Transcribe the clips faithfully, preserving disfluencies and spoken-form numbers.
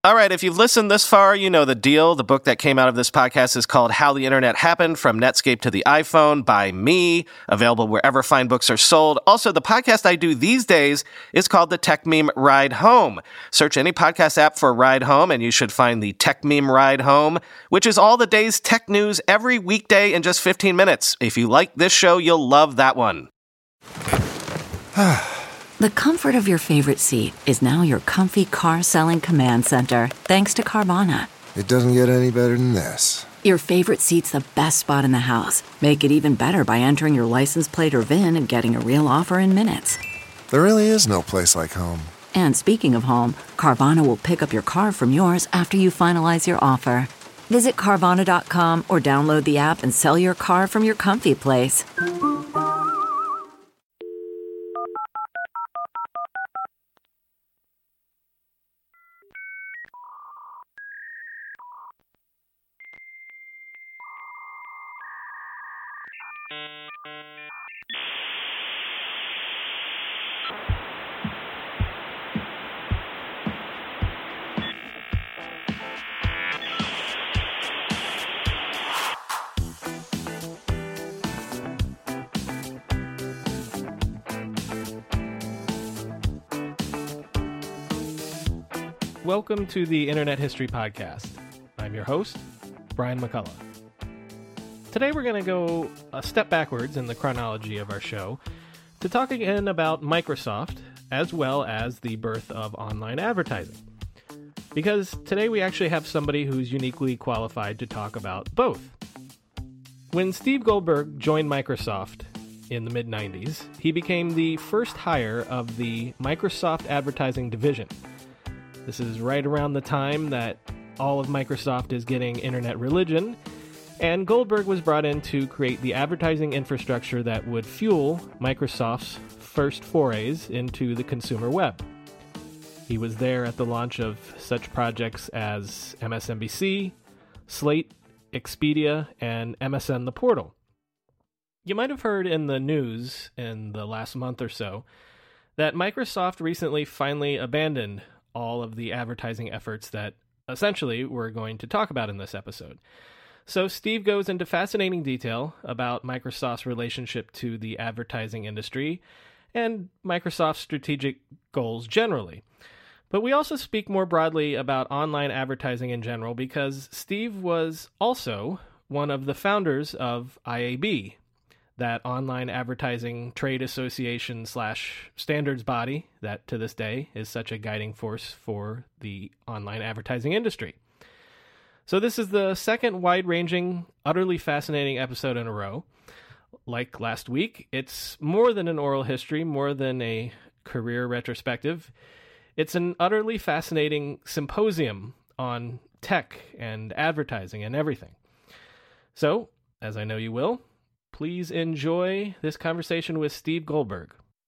All right, if you've listened this far, you know the deal. The book that came out of this podcast is called How the Internet Happened, From Netscape to the iPhone by me, available wherever fine books are sold. Also, the podcast I do these days is called the Tech Meme Ride Home. Search any podcast app for Ride Home, and you should find the Tech Meme Ride Home, which is all the day's tech news every weekday in just fifteen minutes. If you like this show, you'll love that one. The comfort of your favorite seat is now your comfy car-selling command center, thanks to Carvana. It doesn't get any better than this. Your favorite seat's the best spot in the house. Make it even better by entering your license plate or V I N and getting a real offer in minutes. There really is no place like home. And speaking of home, Carvana will pick up your car from yours after you finalize your offer. Visit Carvana dot com or download the app and sell your car from your comfy place. Welcome to the Internet History Podcast. I'm your host, Brian McCullough. Today we're going to go a step backwards in the chronology of our show to talk again about Microsoft as well as the birth of online advertising. Because today we actually have somebody who's uniquely qualified to talk about both. When Steve Goldberg joined Microsoft in the mid nineties, he became the first hire of the Microsoft Advertising Division. This is right around the time that all of Microsoft is getting internet religion, and Goldberg was brought in to create the advertising infrastructure that would fuel Microsoft's first forays into the consumer web. He was there at the launch of such projects as M S N B C, Slate, Expedia, and M S N The Portal. You might have heard in the news in the last month or so that Microsoft recently finally abandoned all of the advertising efforts that essentially we're going to talk about in this episode. So Steve goes into fascinating detail about Microsoft's relationship to the advertising industry and Microsoft's strategic goals generally. But we also speak more broadly about online advertising in general because Steve was also one of the founders of I A B, that online advertising trade association slash standards body that to this day is such a guiding force for the online advertising industry. So this is the second wide-ranging, utterly fascinating episode in a row. Like last week, it's more than an oral history, more than a career retrospective. It's an utterly fascinating symposium on tech and advertising and everything. So, as I know you will, please enjoy this conversation with Steve Goldberg.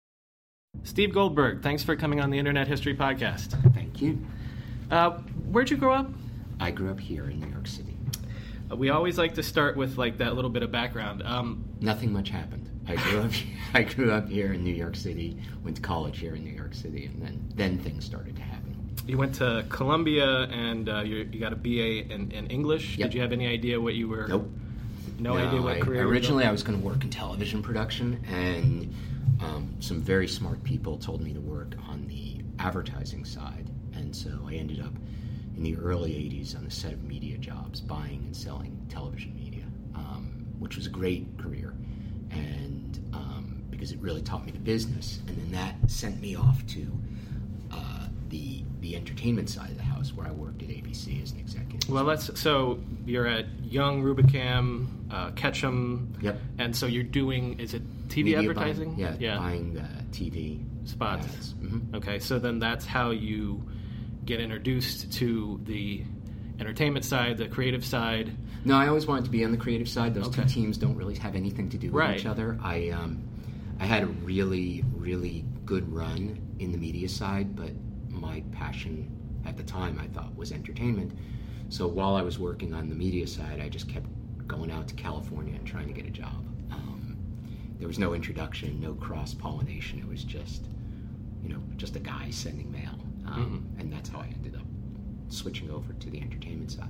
Steve Goldberg, thanks for coming on the Internet History Podcast. Thank you. Uh, where'd you grow up? I grew up here in New York City. Uh, we always like to start with like that little bit of background. Um, Nothing much happened. I grew up. I grew up here in New York City. Went to college here in New York City, and then then things started to happen. You went to Columbia, and uh, you, you got a B A in, in English. Yep. Did you have any idea what you were? Nope. No, no idea what I, career. Originally, I was going to work in television production, and um, some very smart people told me to work on the advertising side, and so I ended up in the early eighties on a set of media jobs, buying and selling television media, um, which was a great career, and um, because it really taught me the business, and then that sent me off to uh, the the entertainment side of the house, where I worked at A B C as an executive. Well, let's. So you're at Young, Rubicam, uh, Ketchum. Yep. And so you're doing. Is it T V Media advertising? Buying, yeah, Yeah. buying the T V Spots. ads. Mm-hmm. Okay, so then that's how you get introduced to the entertainment side, the creative side. No, I always wanted to be on the creative side. Those Okay. two teams don't really have anything to do with Right. each other. I um, I had a really, really good run in the media side, but my passion at the time, I thought, was entertainment. So while I was working on the media side, I just kept going out to California and trying to get a job. Um, there was no introduction, no cross-pollination. It was just, you know, just a guy sending mail. Um, mm-hmm. And that's how I ended up switching over to the entertainment side.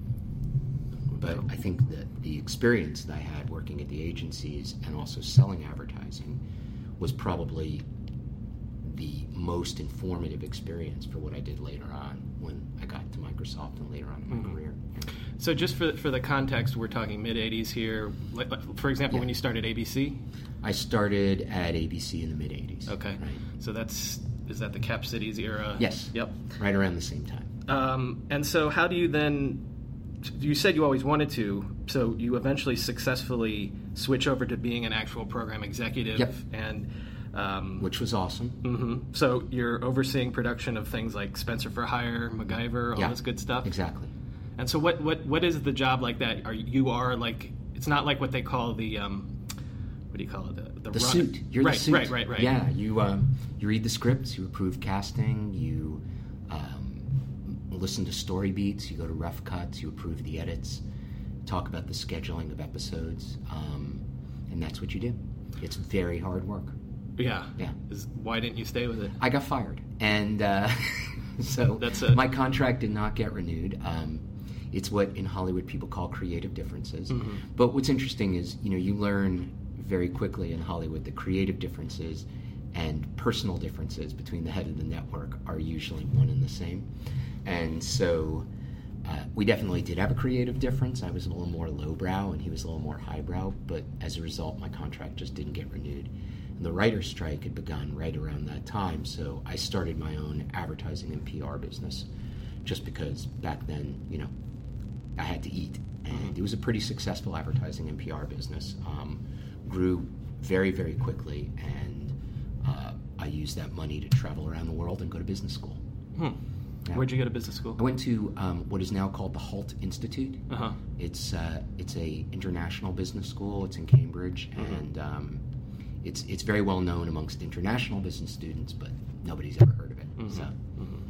But I think that the experience that I had working at the agencies and also selling advertising was probably the most informative experience for what I did later on when I got to Microsoft and later on in my mm-hmm. career. Yeah. So just for for the context, we're talking mid-eighties here. For example, yeah. when you started A B C? I started at A B C in the mid-eighties. Okay. Right. So that's, is that the Cap Cities era? Yes. Yep. Right around the same time. Um, and so how do you then, you said you always wanted to, so you eventually successfully switch over to being an actual program executive. Yep. And Um, which was awesome. Mm-hmm. So you're overseeing production of things like Spencer for Hire, MacGyver, all yeah, this good stuff? Exactly. And so what, what, what is the job like that? Are you are like, it's not like what they call the, um, what do you call it? The, the, the run. suit. You're right, the suit. Right, right, right. Yeah, you, um, you read the scripts, you approve casting, you um, listen to story beats, you go to rough cuts, you approve the edits, talk about the scheduling of episodes, um, and that's what you do. It's very hard work. Yeah. Yeah. Is, why didn't you stay with it? I got fired. And uh, so That's a, my contract did not get renewed. Um, it's what in Hollywood people call creative differences. Mm-hmm. But what's interesting is, you know, you learn very quickly in Hollywood that creative differences and personal differences between the head of the network are usually one and the same. And so uh, we definitely did have a creative difference. I was a little more lowbrow and he was a little more highbrow. But as a result, my contract just didn't get renewed. The writer's strike had begun right around that time, so I started my own advertising and P R business just because back then, you know, I had to eat. And it was a pretty successful advertising and P R business. Um, grew very, very quickly, and uh, I used that money to travel around the world and go to business school. Hmm. Yeah. Where'd you go to business school? I went to um, what is now called the Hult Institute. Uh-huh. It's uh, it's a international business school. It's in Cambridge, mm-hmm. and um, It's it's very well known amongst international business students, but nobody's ever heard of it. Mm-hmm. So, mm-hmm.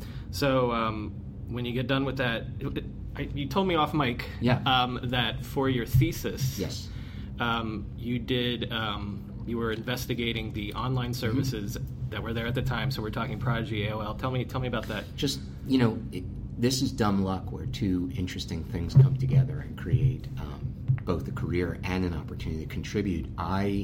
so um, when you get done with that, it, it, I, you told me off mic yeah. um, that for your thesis, yes, um, you did um, you were investigating the online services mm-hmm. that were there at the time. So we're talking Prodigy, A O L. Tell me tell me about that. Just you know, it, this is dumb luck where two interesting things come together and create um, both a career and an opportunity to contribute. I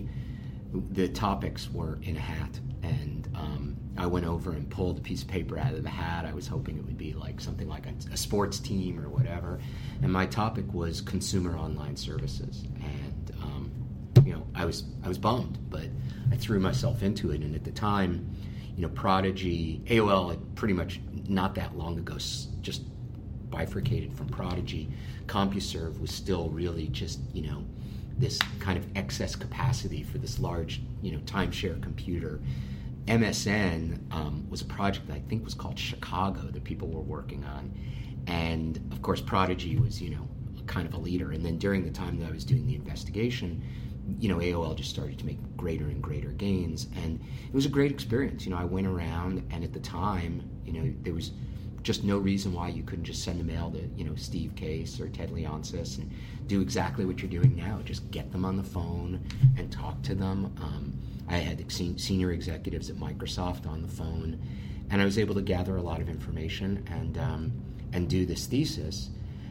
The topics were in a hat, and um, I went over and pulled a piece of paper out of the hat. I was hoping it would be like something like a, a sports team or whatever, and my topic was consumer online services. And um, you know, I was I was bummed, but I threw myself into it. And at the time, you know, Prodigy, A O L had pretty much not that long ago just bifurcated from Prodigy. CompuServe was still really just, you know, this kind of excess capacity for this large, you know, timeshare computer. M S N um, was a project that I think was called Chicago that people were working on. And, of course, Prodigy was, you know, kind of a leader. And then during the time that I was doing the investigation, you know, A O L just started to make greater and greater gains. And it was a great experience. You know, I went around, and at the time, you know, there was just no reason why you couldn't just send a mail to, you know, Steve Case or Ted Leonsis and do exactly what you're doing now. Just get them on the phone and talk to them. Um, I had senior executives at Microsoft on the phone, and I was able to gather a lot of information and um, and do this thesis.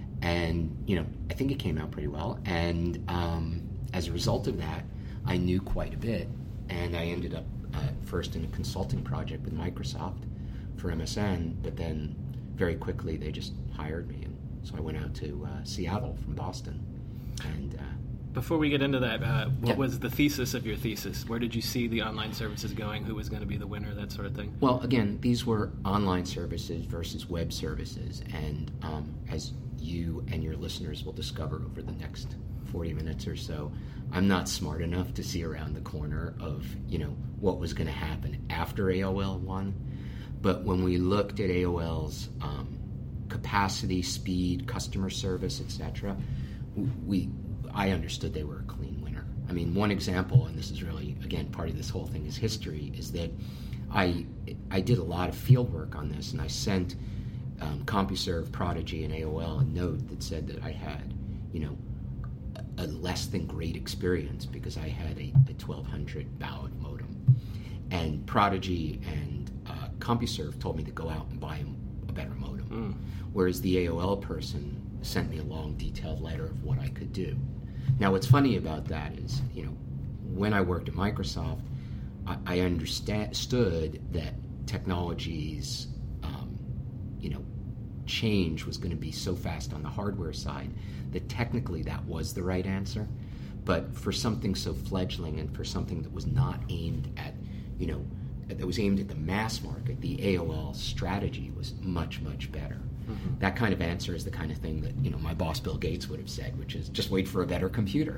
And, you know, I think it came out pretty well. And um, as a result of that, I knew quite a bit. And I ended up uh, first in a consulting project with Microsoft for M S N, but then very quickly they just hired me. And so I went out to uh, Seattle from Boston. And uh, before we get into that, uh, what yeah. was the thesis of your thesis? Where did you see the online services going? Who was going to be the winner? That sort of thing? Well, again, these were online services versus web services. And um, as you and your listeners will discover over the next forty minutes or so, I'm not smart enough to see around the corner of, you know, what was going to happen after A O L won. But when we looked at A O L's um, capacity, speed, customer service, et cetera, we I understood they were a clean winner. I mean, one example, and this is really, again, part of this whole thing is history, is that I I did a lot of field work on this, and I sent um, CompuServe, Prodigy, and A O L a note that said that I had, you know, a, a less than great experience because I had a, a twelve hundred baud modem. And Prodigy and uh, CompuServe told me to go out and buy a better modem. Mm. Whereas the A O L person sent me a long, detailed letter of what I could do. Now, what's funny about that is, you know, when I worked at Microsoft, I, I understood that technology's, um, you know, change was going to be so fast on the hardware side that technically that was the right answer. But for something so fledgling and for something that was not aimed at, you know, that was aimed at the mass market, the A O L strategy was much, much better. Mm-hmm. That kind of answer is the kind of thing that, you know, my boss Bill Gates would have said, which is just wait for a better computer,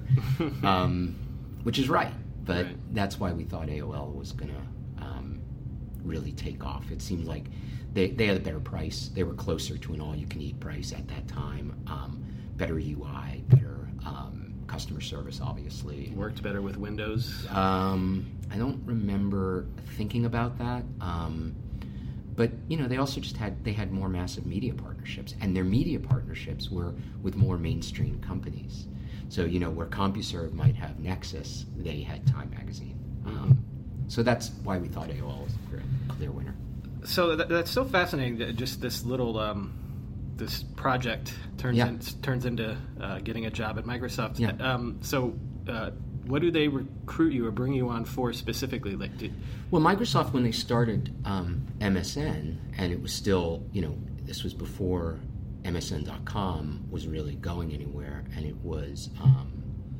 um, which is right. But right. That's why we thought A O L was going to um, really take off. It seemed like they, they had a better price. They were closer to an all-you-can-eat price at that time. Um, better U I, better um, customer service, obviously. Worked better with Windows? Um, I don't remember thinking about that. Um, But, you know, they also just had, they had more massive media partnerships. And their media partnerships were with more mainstream companies. So, you know, where CompuServe might have Nexus, they had Time Magazine. Mm-hmm. Um, so that's why we thought A O L was a clear winner. So that, that's so fascinating that just this little, um, this project turns, yeah. in, turns into uh, getting a job at Microsoft. Yeah. Um, so... Uh, What do they recruit you or bring you on for specifically? Like, did... Well, Microsoft, when they started um, M S N, and it was still, you know, this was before M S N dot com was really going anywhere, and it was, um,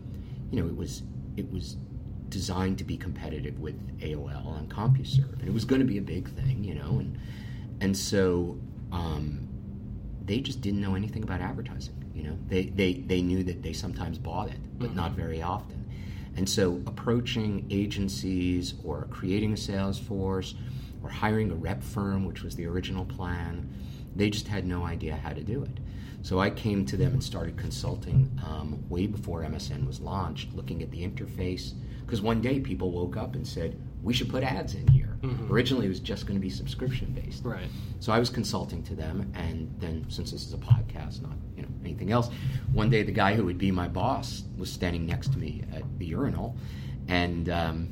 you know, it was it was designed to be competitive with A O L and CompuServe, and it was going to be a big thing, you know, and and so um, they just didn't know anything about advertising. You know, they they they knew that they sometimes bought it, but mm-hmm. not very often. And so approaching agencies or creating a sales force or hiring a rep firm, which was the original plan, they just had no idea how to do it. So I came to them and started consulting um, way before M S N was launched, looking at the interface. Because one day people woke up and said, we should put ads in here. Mm-hmm. Originally it was just going to be subscription-based. Right. So I was consulting to them, and then since this is a podcast, not you know anything else, one day the guy who would be my boss was standing next to me at the urinal, and um,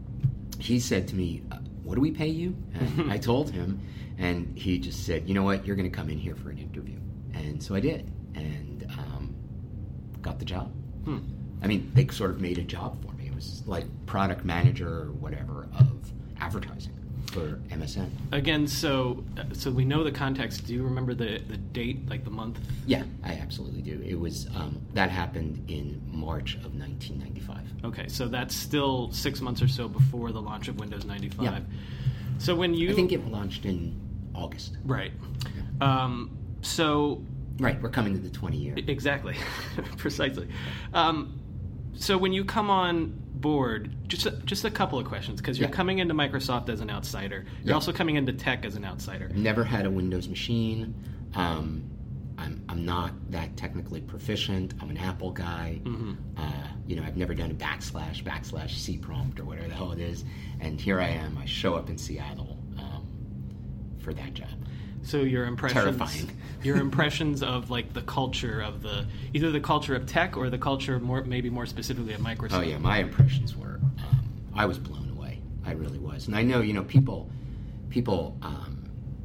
he said to me, what do we pay you? And I told him, and he just said, you know what, you're going to come in here for an interview. And so I did, and um, got the job. Hmm. I mean, they sort of made a job for me. It was like product manager or whatever of advertising for M S N. Again, so so we know the context. Do you remember the, the date, like the month? Yeah, I absolutely do. It was, um, that happened in March of nineteen ninety-five. Okay, so that's still six months or so before the launch of Windows ninety-five. Yeah. So when you... I think it launched in August. Right. Yeah. Um, so... Right, we're coming to the twenty year. Exactly, precisely. Um, so when you come on board, just a, just a couple of questions, because you're yeah. coming into Microsoft as an outsider. You're yeah. also coming into tech as an outsider. Never had a Windows machine. Um, I'm I'm not that technically proficient. I'm an Apple guy. Mm-hmm. Uh, you know, I've never done a backslash backslash C prompt or whatever the hell it is. And here I am. I show up in Seattle um, for that job. So your impressions, terrifying. your impressions of like the culture of the either the culture of tech or the culture more maybe more specifically at Microsoft. Oh yeah, my impressions were um, I was blown away. I really was, and I know you know people people um,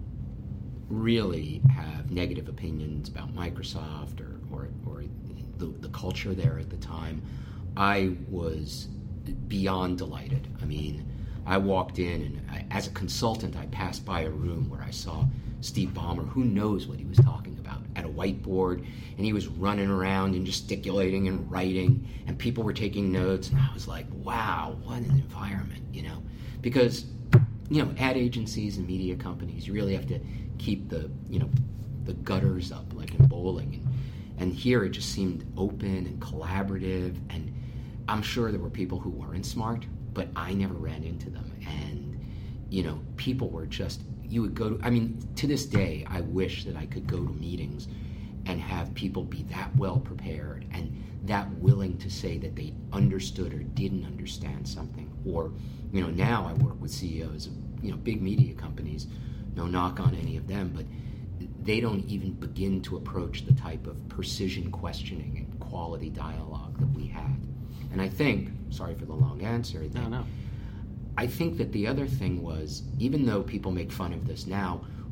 really have negative opinions about Microsoft or or, or the, the culture there at the time. I was beyond delighted. I mean, I walked in and I, as a consultant, I passed by a room where I saw Steve Ballmer, who knows what he was talking about, at a whiteboard, and he was running around and gesticulating and writing, and people were taking notes, and I was like, wow, what an environment, you know? Because, you know, ad agencies and media companies, you really have to keep the, you know, the gutters up, like in bowling, and, and here it just seemed open and collaborative, and I'm sure there were people who weren't smart, but I never ran into them, and, you know, people were just... You would go to, I mean, to this day, I wish that I could go to meetings and have people be that well prepared and that willing to say that they understood or didn't understand something. Or, you know, now I work with C E Os of, you know, big media companies, no knock on any of them, but they don't even begin to approach the type of precision questioning and quality dialogue that we had. And I think, sorry for the long answer, that no, no. I think that the other thing was, even though people make fun of this now,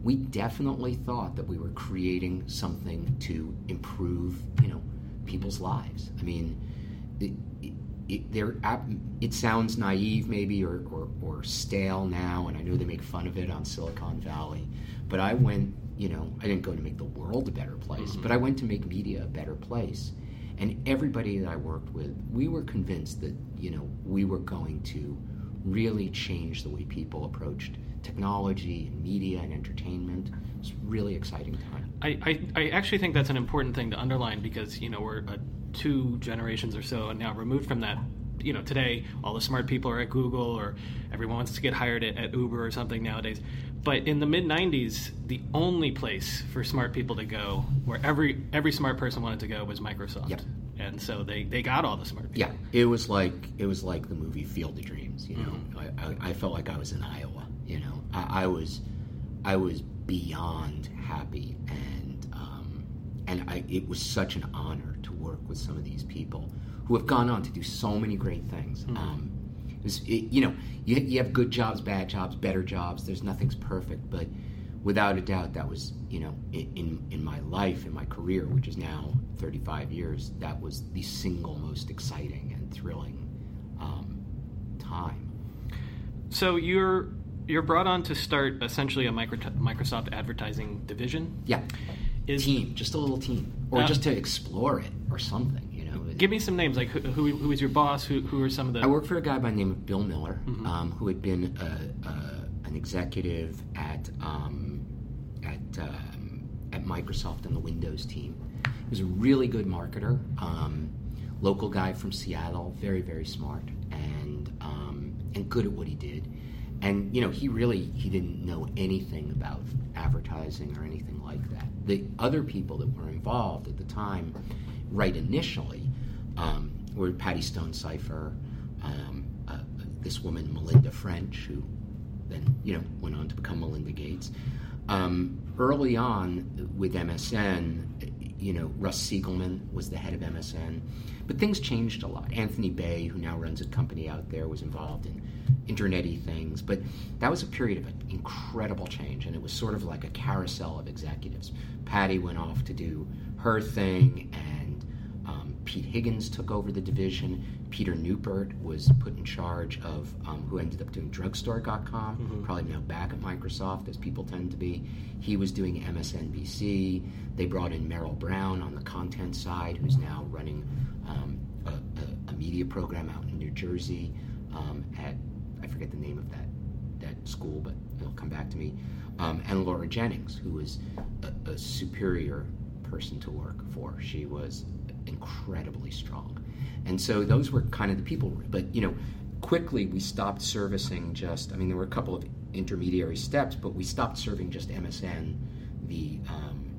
we definitely thought that we were creating something to improve, you know, people's lives. I mean, it, it, it, there, it sounds naive maybe or, or, or stale now, and I know they make fun of it on Silicon Valley, but I went, you know, I didn't go to make the world a better place, mm-hmm. but I went to make media a better place. And everybody that I worked with, we were convinced that, you know, we were going to really change the way people approached technology and media and entertainment. It's a really exciting time. I, I, I actually think that's an important thing to underline because, you know, we're uh, two generations or so now removed from that. You know, today all the smart people are at Google or everyone wants to get hired at, at Uber or something nowadays. But in the mid nineties, the only place for smart people to go, where every every smart person wanted to go, was Microsoft. Yep. And so they, they got all the smart people. Yeah, it was like it was like the movie Field of Dreams. You know, mm-hmm. I, I, I felt like I was in Iowa. You know, I, I was I was beyond happy, and um, and I, it was such an honor to work with some of these people who have gone on to do so many great things. Mm-hmm. Um, it was, it, you know, you, you have good jobs, bad jobs, better jobs. There's nothing's perfect, but without a doubt, that was, you know, in in my life, in my career, which is now thirty-five years, that was the single most exciting and thrilling um, time. So you're you're brought on to start essentially a micro, Microsoft advertising division? Yeah. Is, team, just a little team, or uh, just to explore it or something. You know. Give me some names. Like who, who, who was your boss? Who, who are some of the? I worked for a guy by the name of Bill Miller, mm-hmm. um, who had been a, a, an executive at um, at um, at Microsoft on the Windows team. He was a really good marketer, um, local guy from Seattle, very very smart, and um, and good at what he did. And you know, he really he didn't know anything about advertising or anything like that. The other people that were involved at the time, right initially, um, were Patty Stone-Cipher, um, uh, this woman Melinda French, who then you know went on to become Melinda Gates. Um, early on with M S N, you know, Russ Siegelman was the head of M S N, but things changed a lot. Anthony Bay, who now runs a company out there, was involved in internet-y things, but that was a period of incredible change, and it was sort of like a carousel of executives. Patty went off to do her thing, and um, Pete Higgins took over the division. Peter Newport was put in charge of, um, who ended up doing drugstore dot com, mm-hmm. probably now back at Microsoft, as people tend to be. He was doing M S N B C. They brought in Merrill Brown on the content side, who's now running um, a, a, a media program out in New Jersey um, at, I forget the name of that that school, but it'll come back to me. Um, and Laura Jennings, who was a, a superior person to work for. She was incredibly strong. And so those were kind of the people. But, you know, quickly we stopped servicing just, I mean, there were a couple of intermediary steps, but we stopped serving just M S N, the, um,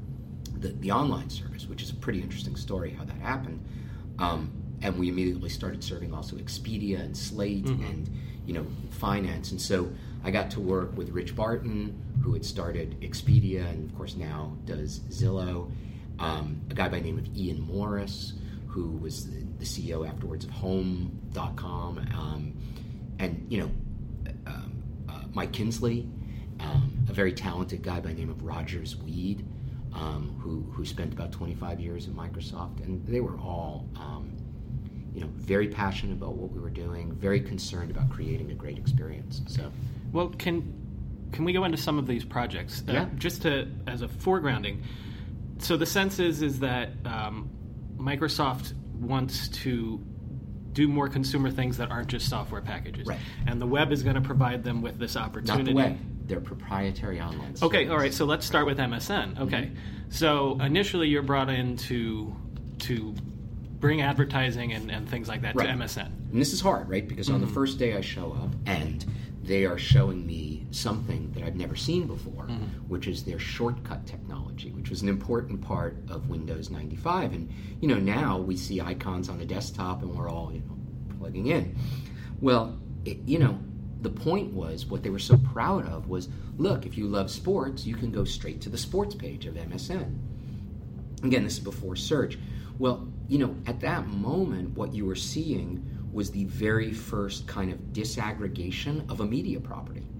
the, the online service, which is a pretty interesting story how that happened. Um, and we immediately started serving also Expedia and Slate mm-hmm. and, you know, finance. And so I got to work with Rich Barton, who had started Expedia and, of course, now does Zillow. Um, a guy by the name of Ian Morris, who was the, the C E O afterwards of home dot com. Um, and, you know, um, uh, Mike Kinsley, um, a very talented guy by the name of Rogers Weed, um, who, who spent about twenty-five years at Microsoft. And they were all... Um, you know, very passionate about what we were doing, very concerned about creating a great experience. So, well, can can we go into some of these projects? Uh, yeah. Just to as a foregrounding. So the sense is is that um, Microsoft wants to do more consumer things that aren't just software packages, right? And the web is going to provide them with this opportunity. Not the web; they're proprietary online. Okay, services. All right. So let's start with M S N. Okay, mm-hmm. So initially you're brought in to to bring advertising and, and things like that right. to M S N. And this is hard, right? Because mm-hmm. on the first day I show up and they are showing me something that I've never seen before, mm-hmm. which is their shortcut technology, which was an important part of Windows ninety-five. And, you know, now we see icons on the desktop and we're all, you know, plugging in. Well, it, you know, the point was, what they were so proud of was, look, if you love sports, you can go straight to the sports page of M S N. Again, this is before search. Well, you know, at that moment, what you were seeing was the very first kind of disaggregation of a media property.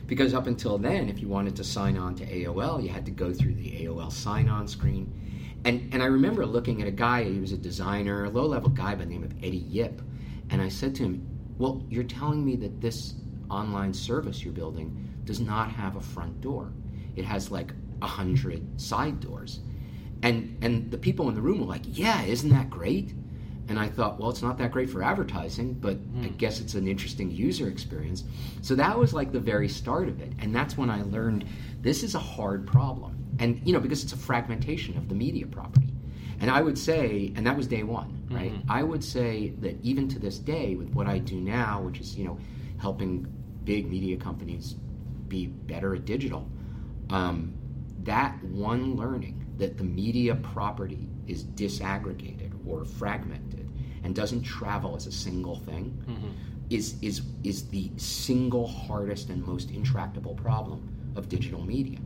Because up until then, if you wanted to sign on to A O L, you had to go through the A O L sign-on screen. And and I remember looking at a guy, he was a designer, a low-level guy by the name of Eddie Yip, and I said to him, well, you're telling me that this online service you're building does not have a front door. It has like a hundred side doors. And and the people in the room were like, yeah, isn't that great? And I thought, well, it's not that great for advertising, but mm. I guess it's an interesting user experience. So that was like the very start of it. And that's when I learned this is a hard problem. And, you know, because it's a fragmentation of the media property. And I would say, and that was day one, right? Mm-hmm. I would say that even to this day, with what I do now, which is, you know, helping big media companies be better at digital, um, that one learning that the media property is disaggregated or fragmented and doesn't travel as a single thing mm-hmm. is is is the single hardest and most intractable problem of digital media.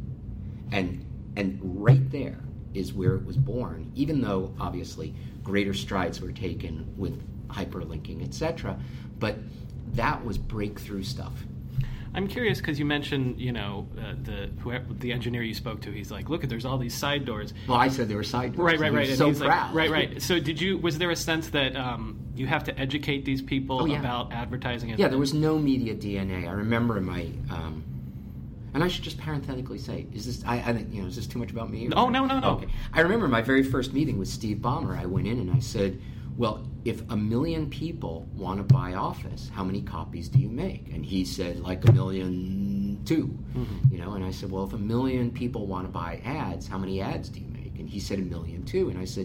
And and right there is where it was born, even though obviously greater strides were taken with hyperlinking, et cetera. But that was breakthrough stuff. I'm curious because you mentioned, you know, uh, the whoever, the engineer you spoke to. He's like, "Look, there's all these side doors." Well, I said there were side doors. Right, right, right. And so he's proud. Like, right, right. So, did you? Was there a sense that um, you have to educate these people oh, yeah. about advertising? And yeah, there was no media D N A. I remember in my, um, and I should just parenthetically say, is this? I, I think you know, is this too much about me? Or? Oh no, no, no. Okay. I remember my very first meeting with Steve Ballmer. I went in and I said, well, if a million people want to buy Office, how many copies do you make? And he said, like a million two. Mm-hmm. You know, and I said, well, if a million people want to buy ads, how many ads do you make? And he said a million two. And I said,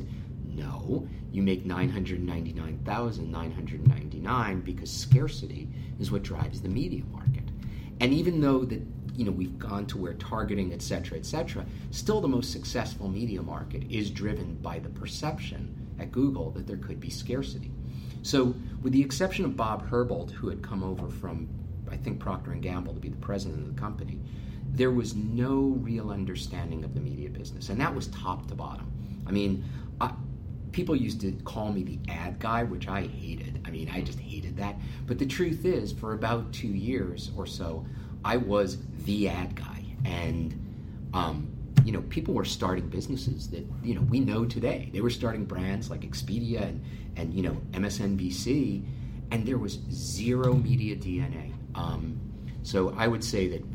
no, you make nine hundred ninety-nine thousand nine hundred ninety-nine because scarcity is what drives the media market. And even though that, you know, we've gone to where targeting, et cetera, et cetera, still the most successful media market is driven by the perception at Google that there could be scarcity. So with the exception of Bob Herbold, who had come over from, I think, Procter and Gamble to be the president of the company, there was no real understanding of the media business. And that was top to bottom. I mean, I, people used to call me the ad guy, which I hated. I mean, I just hated that. But the truth is, for about two years or so, I was the ad guy. And, um, you know, people were starting businesses that, you know, we know today. They were starting brands like Expedia and, and you know, M S N B C, and there was zero media D N A. Um, so I would say that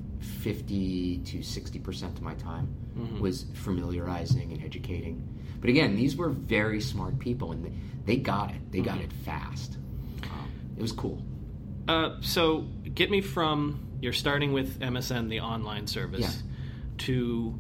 fifty to sixty percent of my time mm-hmm. was familiarizing and educating. But again, these were very smart people, and they, they got it. They mm-hmm. got it fast. Um, it was cool. Uh, so get me from, you're starting with M S N, the online service, yeah. to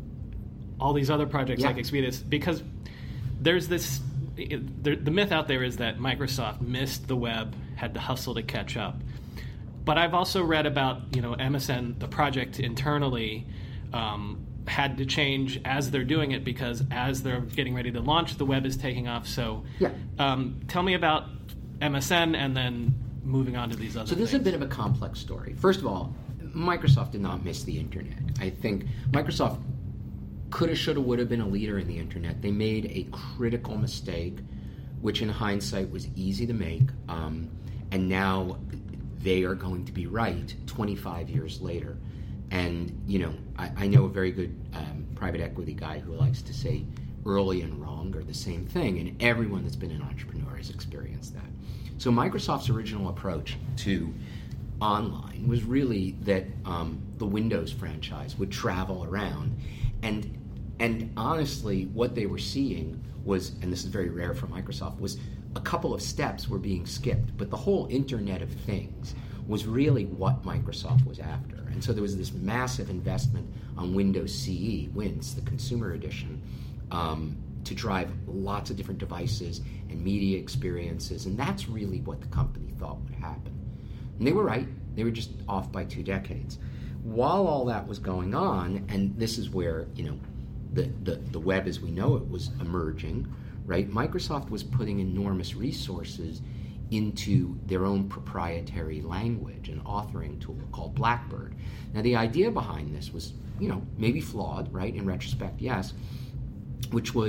all these other projects yeah. like Expedia, because there's this, the, the myth out there is that Microsoft missed the web, had to hustle to catch up. But I've also read about, you know, M S N, the project internally, um, had to change as they're doing it because as they're getting ready to launch, the web is taking off. So yeah. um, tell me about M S N and then moving on to these other So this things. is a bit of a complex story. First of all, Microsoft did not miss the internet. I think Microsoft coulda, shoulda, woulda been a leader in the internet. They made a critical mistake, which in hindsight was easy to make, um, and now they are going to be right twenty-five years later. And, you know, I, I know a very good um, private equity guy who likes to say early and wrong are the same thing, and everyone that's been an entrepreneur has experienced that. So Microsoft's original approach to online was really that um, the Windows franchise would travel around, and and honestly, what they were seeing was, and this is very rare for Microsoft, was a couple of steps were being skipped, but the whole Internet of Things was really what Microsoft was after. And so there was this massive investment on Windows C E, Wins, the consumer edition, um, to drive lots of different devices and media experiences, and that's really what the company thought would happen. And they were right. They were just off by two decades. While all that was going on, and this is where, you know, the, the, the web as we know it was emerging, right? Microsoft was putting enormous resources into their own proprietary language, an authoring tool called Blackbird. Now, the idea behind this was, you know, maybe flawed, right? In retrospect, yes, which was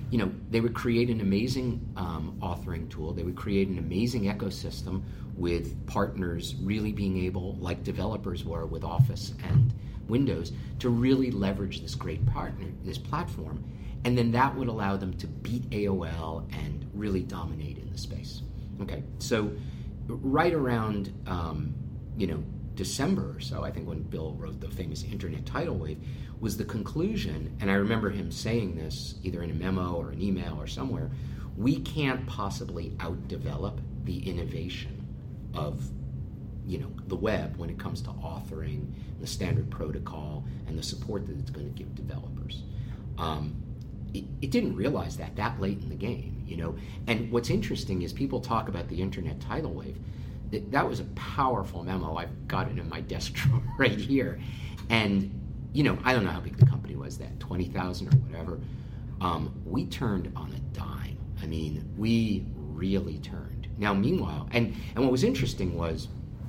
you know, they would create an amazing um, authoring tool. They would create an amazing ecosystem with partners really being able, like developers were with Office and Windows, to really leverage this great partner, this platform. And then that would allow them to beat A O L and really dominate in the space. Okay, so right around, um, you know, December or so, I think when Bill wrote the famous Internet tidal wave, was the conclusion, and I remember him saying this either in a memo or an email or somewhere, we can't possibly outdevelop the innovation of, you know, the web when it comes to authoring, the standard protocol, and the support that it's going to give developers. Um, it, it didn't realize that that late in the game, you know. And what's interesting is people talk about the Internet tidal wave. That, that was a powerful memo. I've got it in my desk drawer right here. And, you know, I don't know how big the company was then, twenty thousand or whatever. Um, we turned on a dime. I mean, we really turned. Now, meanwhile, and, and what was interesting was,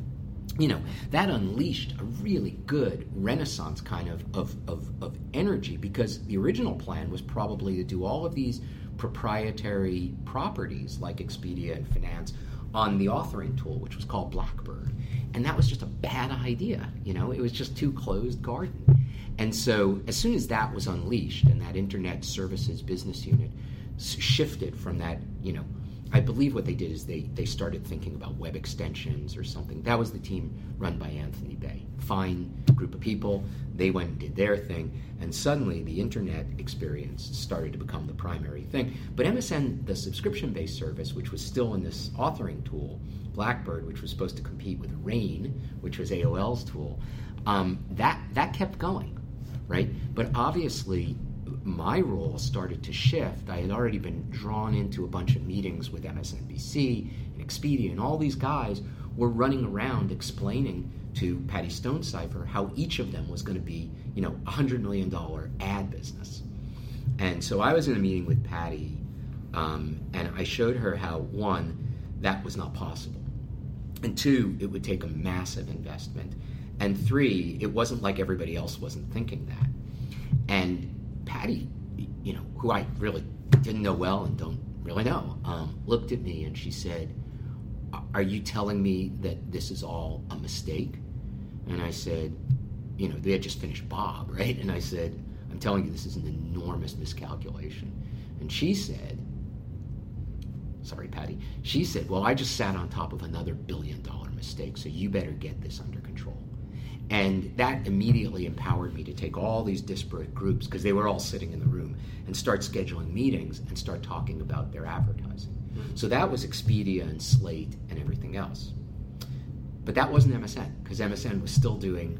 you know, that unleashed a really good renaissance kind of, of, of, of energy, because the original plan was probably to do all of these proprietary properties like Expedia and Finance on the authoring tool, which was called Blackbird. And that was just a bad idea, you know, it was just too closed garden. And so as soon as that was unleashed and that Internet Services business unit shifted from that, you know, I believe what they did is they, they started thinking about web extensions or something. That was the team run by Anthony Bay. Fine group of people. They went and did their thing. And suddenly the internet experience started to become the primary thing. But M S N, the subscription-based service, which was still in this authoring tool, Blackbird, which was supposed to compete with Rain, which was A O L's tool, um, that, that kept going, right? But obviously, my role started to shift. I had already been drawn into a bunch of meetings with M S N B C and Expedia, and all these guys were running around explaining to Patty Stonecipher how each of them was going to be, you know, a one hundred million dollars ad business. And so I was in a meeting with Patty, um, and I showed her how, one, that was not possible, and two, it would take a massive investment, and three, it wasn't like everybody else wasn't thinking that. And Patty, you know, who I really didn't know well and don't really know, um, looked at me and she said, "Are you telling me that this is all a mistake?" And I said, you know, they had just finished Bob, right? And I said, "I'm telling you, this is an enormous miscalculation." And she said, sorry, Patty, she said, "Well, I just sat on top of another billion dollar mistake, so you better get this under control." And that immediately empowered me to take all these disparate groups, because they were all sitting in the room, and start scheduling meetings and start talking about their advertising. Mm-hmm. So that was Expedia and Slate and everything else. But that wasn't M S N, because M S N was still doing...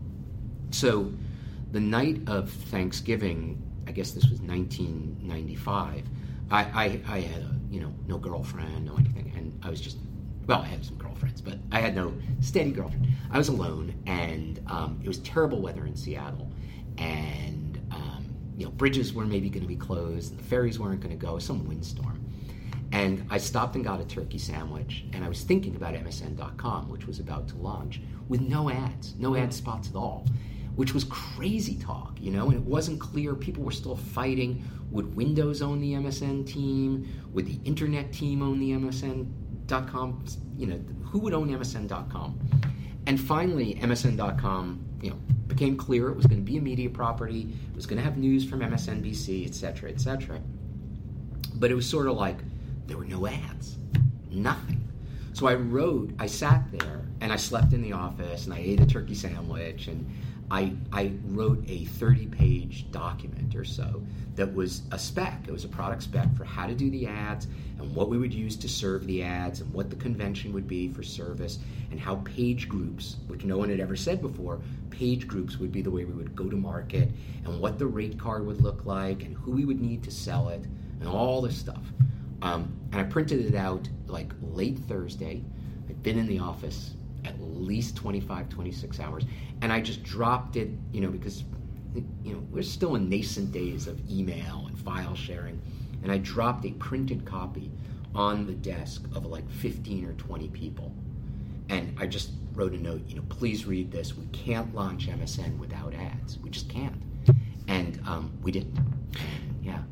So the night of Thanksgiving, I guess this was nineteen ninety-five, I, I, I had a, you know, no girlfriend, no anything, and I was just... Well, I had some girlfriends, but I had no steady girlfriend. I was alone, and um, it was terrible weather in Seattle, and um, you know, bridges were maybe going to be closed, and the ferries weren't going to go, some windstorm. And I stopped and got a turkey sandwich, and I was thinking about M S N dot com, which was about to launch, with no ads, no ad spots at all, which was crazy talk, you know, and it wasn't clear. People were still fighting. Would Windows own the M S N team? Would the internet team own the M S N dot com? You know, who would own M S N dot com? And finally, M S N dot com, you know, became clear it was going to be a media property. It was going to have news from M S N B C, et cetera, et cetera. But it was sort of like there were no ads, nothing. So I wrote, I sat there, and I slept in the office, and I ate a turkey sandwich, and I, I wrote a thirty-page document or so that was a spec. It was a product spec for how to do the ads and what we would use to serve the ads and what the convention would be for service, and how page groups, which no one had ever said before, page groups would be the way we would go to market, and what the rate card would look like, and who we would need to sell it, and all this stuff. Um, and I printed it out like late Thursday. I'd been in the office at least twenty-five, twenty-six hours, and I just dropped it, you know, because, you know, we're still in nascent days of email and file sharing, and I dropped a printed copy on the desk of like fifteen or twenty people, and I just wrote a note, you know, please read this. We can't launch M S N without ads. We just can't. And um, we didn't. And, yeah.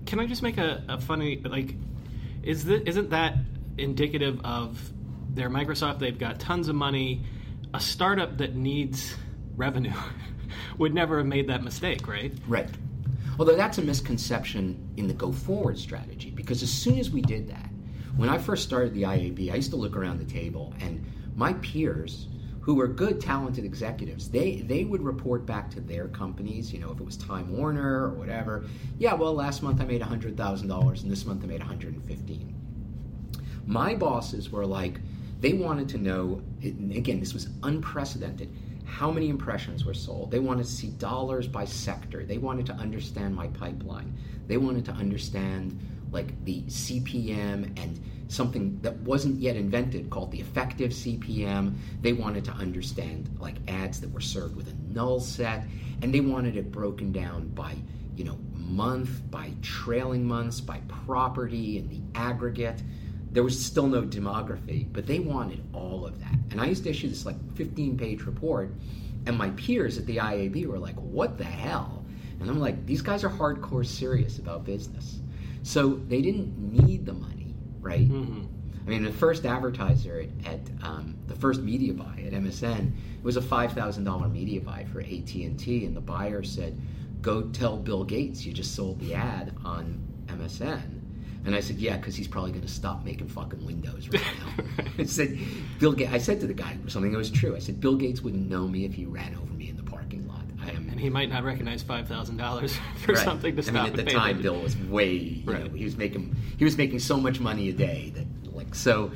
can I just make a, a funny, like, is this, isn't that indicative of their Microsoft? They've got tons of money. A startup that needs revenue would never have made that mistake, right? Right. Although that's a misconception in the go-forward strategy, because as soon as we did that, when I first started the I A B, I used to look around the table, and my peers, who were good, talented executives, they, they would report back to their companies, you know, if it was Time Warner or whatever, yeah, well, last month I made one hundred thousand dollars, and this month I made one hundred fifteen thousand dollars. My bosses were like, they wanted to know, and again, this was unprecedented, how many impressions were sold. They wanted to see dollars by sector. They wanted to understand my pipeline. They wanted to understand like the C P M and something that wasn't yet invented called the effective C P M. They wanted to understand like ads that were served with a null set, and they wanted it broken down by, you know, month, by trailing months, by property and the aggregate. There was still no demography, but they wanted all of that. And I used to issue this like fifteen-page report, and my peers at the I A B were like, what the hell? And I'm like, these guys are hardcore serious about business. So they didn't need the money, right? Mm-hmm. I mean, the first advertiser at, at um, the first media buy at M S N, it was a five thousand dollars media buy for A T and T, and the buyer said, go tell Bill Gates you just sold the ad on M S N. And I said, yeah, because he's probably going to stop making fucking Windows right now. I said, Bill Gates. I said to the guy something that was true. I said, Bill Gates wouldn't know me if he ran over me in the parking lot. I am, and he might not recognize five thousand dollars for right. something to stop. I mean, at the time, them. Bill was way. You right. know, he was making he was making so much money a day that like so.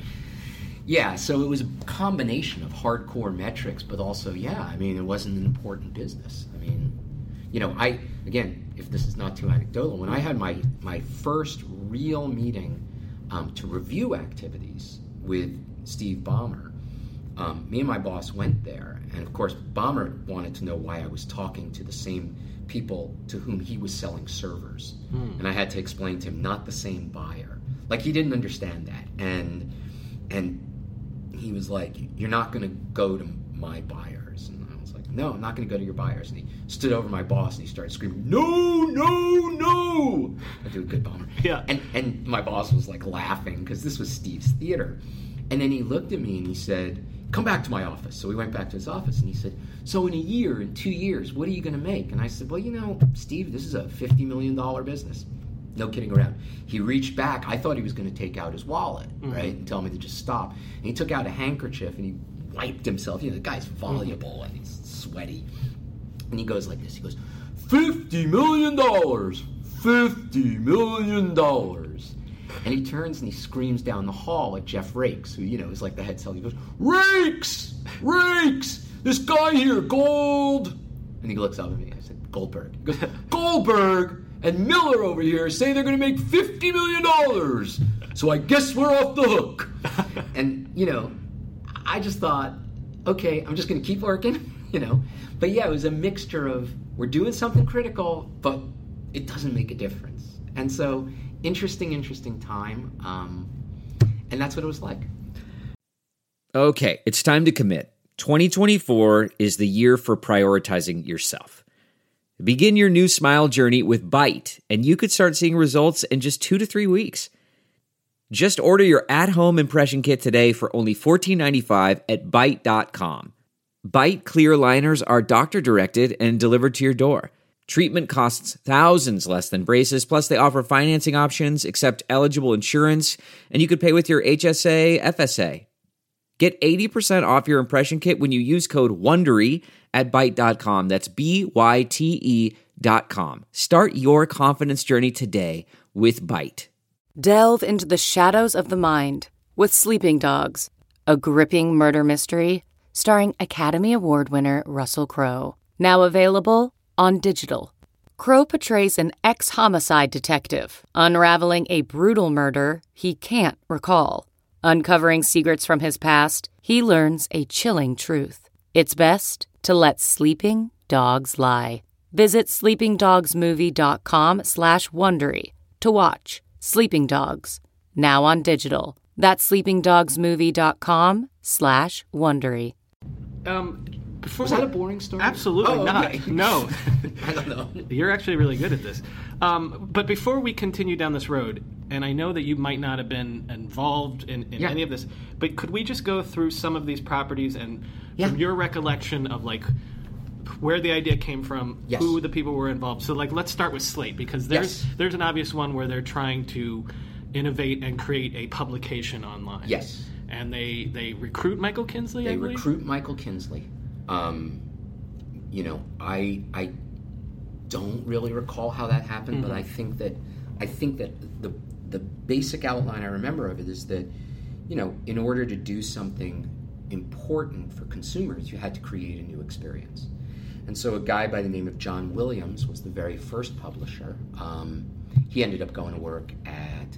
Yeah, so it was a combination of hardcore metrics, but also, yeah, I mean, it wasn't an important business. I mean, you know, I again, if this is not too anecdotal, when I had my my first real meeting um, to review activities with Steve Ballmer, um, me and my boss went there, and of course, Ballmer wanted to know why I was talking to the same people to whom he was selling servers, hmm. and I had to explain to him not the same buyer. Like he didn't understand that, and and he was like, "You're not going to go to my buyers," and I was like, "No, I'm not going to go to your buyers." And he stood over my boss and he started screaming, "No, no, no!" I do a good Ballmer. Yeah. And and my boss was like laughing because this was Steve's theater, and then he looked at me and he said, "Come back to my office." So we went back to his office, and he said, "So in a year, in two years, what are you going to make?" And I said, "Well, you know, Steve, this is a fifty million dollars business." No kidding around. He reached back. I thought he was going to take out his wallet, mm-hmm. right, and tell me to just stop. And he took out a handkerchief and he wiped himself. You know, the guy's voluble mm-hmm. and he's sweaty. And he goes like this. He goes, fifty million dollars. fifty million dollars. And he turns and he screams down the hall at Jeff Rakes, who, you know, is like the head seller. He goes, Rakes! Rakes! This guy here, Gold! And he looks up at me. I said, Goldberg. He goes, Goldberg! And Miller over here say they're going to make fifty million dollars. So I guess we're off the hook. And, you know, I just thought, okay, I'm just going to keep working, you know. But, yeah, it was a mixture of we're doing something critical, but it doesn't make a difference. And so interesting, interesting time. Um, and that's what it was like. Okay, it's time to commit. twenty twenty-four is the year for prioritizing yourself. Begin your new smile journey with Byte, and you could start seeing results in just two to three weeks. Just order your at-home impression kit today for only fourteen ninety-five at Byte dot com. Byte clear liners are doctor-directed and delivered to your door. Treatment costs thousands less than braces, plus they offer financing options, accept eligible insurance, and you could pay with your H S A, F S A. Get eighty percent off your impression kit when you use code WONDERY at Byte dot com. That's B Y T E dot com. Start your confidence journey today with Byte. Delve into the shadows of the mind with Sleeping Dogs, a gripping murder mystery starring Academy Award winner Russell Crowe. Now available on digital. Crowe portrays an ex-homicide detective unraveling a brutal murder he can't recall. Uncovering secrets from his past, he learns a chilling truth. It's best to let sleeping dogs lie. Visit sleeping dogs movie dot com slash Wondery to watch Sleeping Dogs, now on digital. That's sleeping dogs movie dot com slash Wondery. Um, before Was that a boring story? Absolutely oh, not. Okay. No. I don't know. You're actually really good at this. Um, but before we continue down this road, and I know that you might not have been involved in, in Yeah. any of this, but could we just go through some of these properties and Yeah. from your recollection of like where the idea came from, Yes. who the people were involved. So like let's start with Slate, because there's Yes. there's an obvious one where they're trying to innovate and create a publication online. Yes. And they, they recruit Michael Kinsley, I They believe? recruit Michael Kinsley. Um, you know, I I don't really recall how that happened, Mm-hmm. but I think that I think that the the basic outline I remember of it is that, you know, in order to do something important for consumers, you had to create a new experience. And so a guy by the name of John Williams was the very first publisher. Um, he ended up going to work at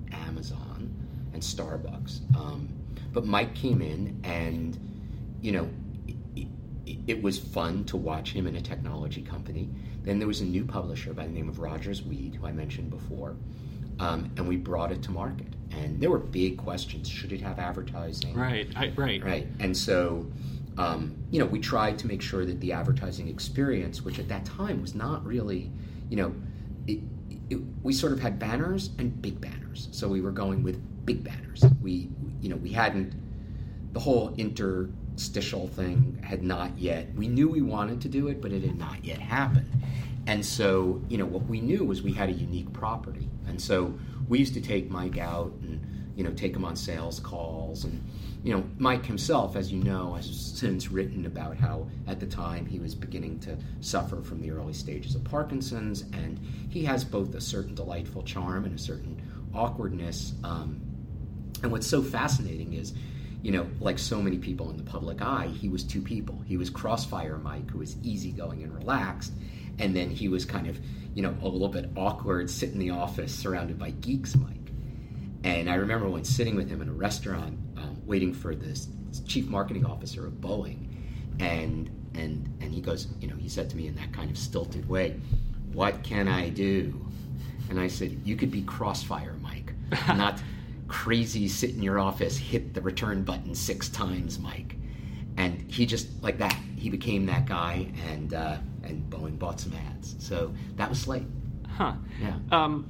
Amazon and Starbucks. Um, but Mike came in and, you know, it, it, it was fun to watch him in a technology company. Then there was a new publisher by the name of Rogers Weed, who I mentioned before. Um, and we brought it to market. And there were big questions. Should it have advertising? Right, I, right. Right. And so, um, you know, we tried to make sure that the advertising experience, which at that time was not really, you know, it, it, we sort of had banners and big banners. So we were going with big banners. We, you know, we hadn't, the whole interstitial thing had not yet, we knew we wanted to do it, but it had not yet happened. And so, you know, what we knew was we had a unique property. And so we used to take Mike out and, you know, take him on sales calls. And, you know, Mike himself, as you know, has since written about how at the time he was beginning to suffer from the early stages of Parkinson's. And he has both a certain delightful charm and a certain awkwardness. Um, and what's so fascinating is, you know, like so many people in the public eye, he was two people. He was Crossfire Mike, who was easygoing and relaxed. And then he was kind of, you know, a little bit awkward, sit in the office surrounded by geeks Mike. And I remember when sitting with him in a restaurant, um, waiting for this chief marketing officer of Boeing, and and and he goes, you know, he said to me in that kind of stilted way, "What can I do?" And I said, "You could be Crossfire Mike, not crazy, sit in your office, hit the return button six times Mike." And he just, like that, he became that guy, and uh, and Boeing bought some ads. So that was Slate. Huh. Yeah. Um,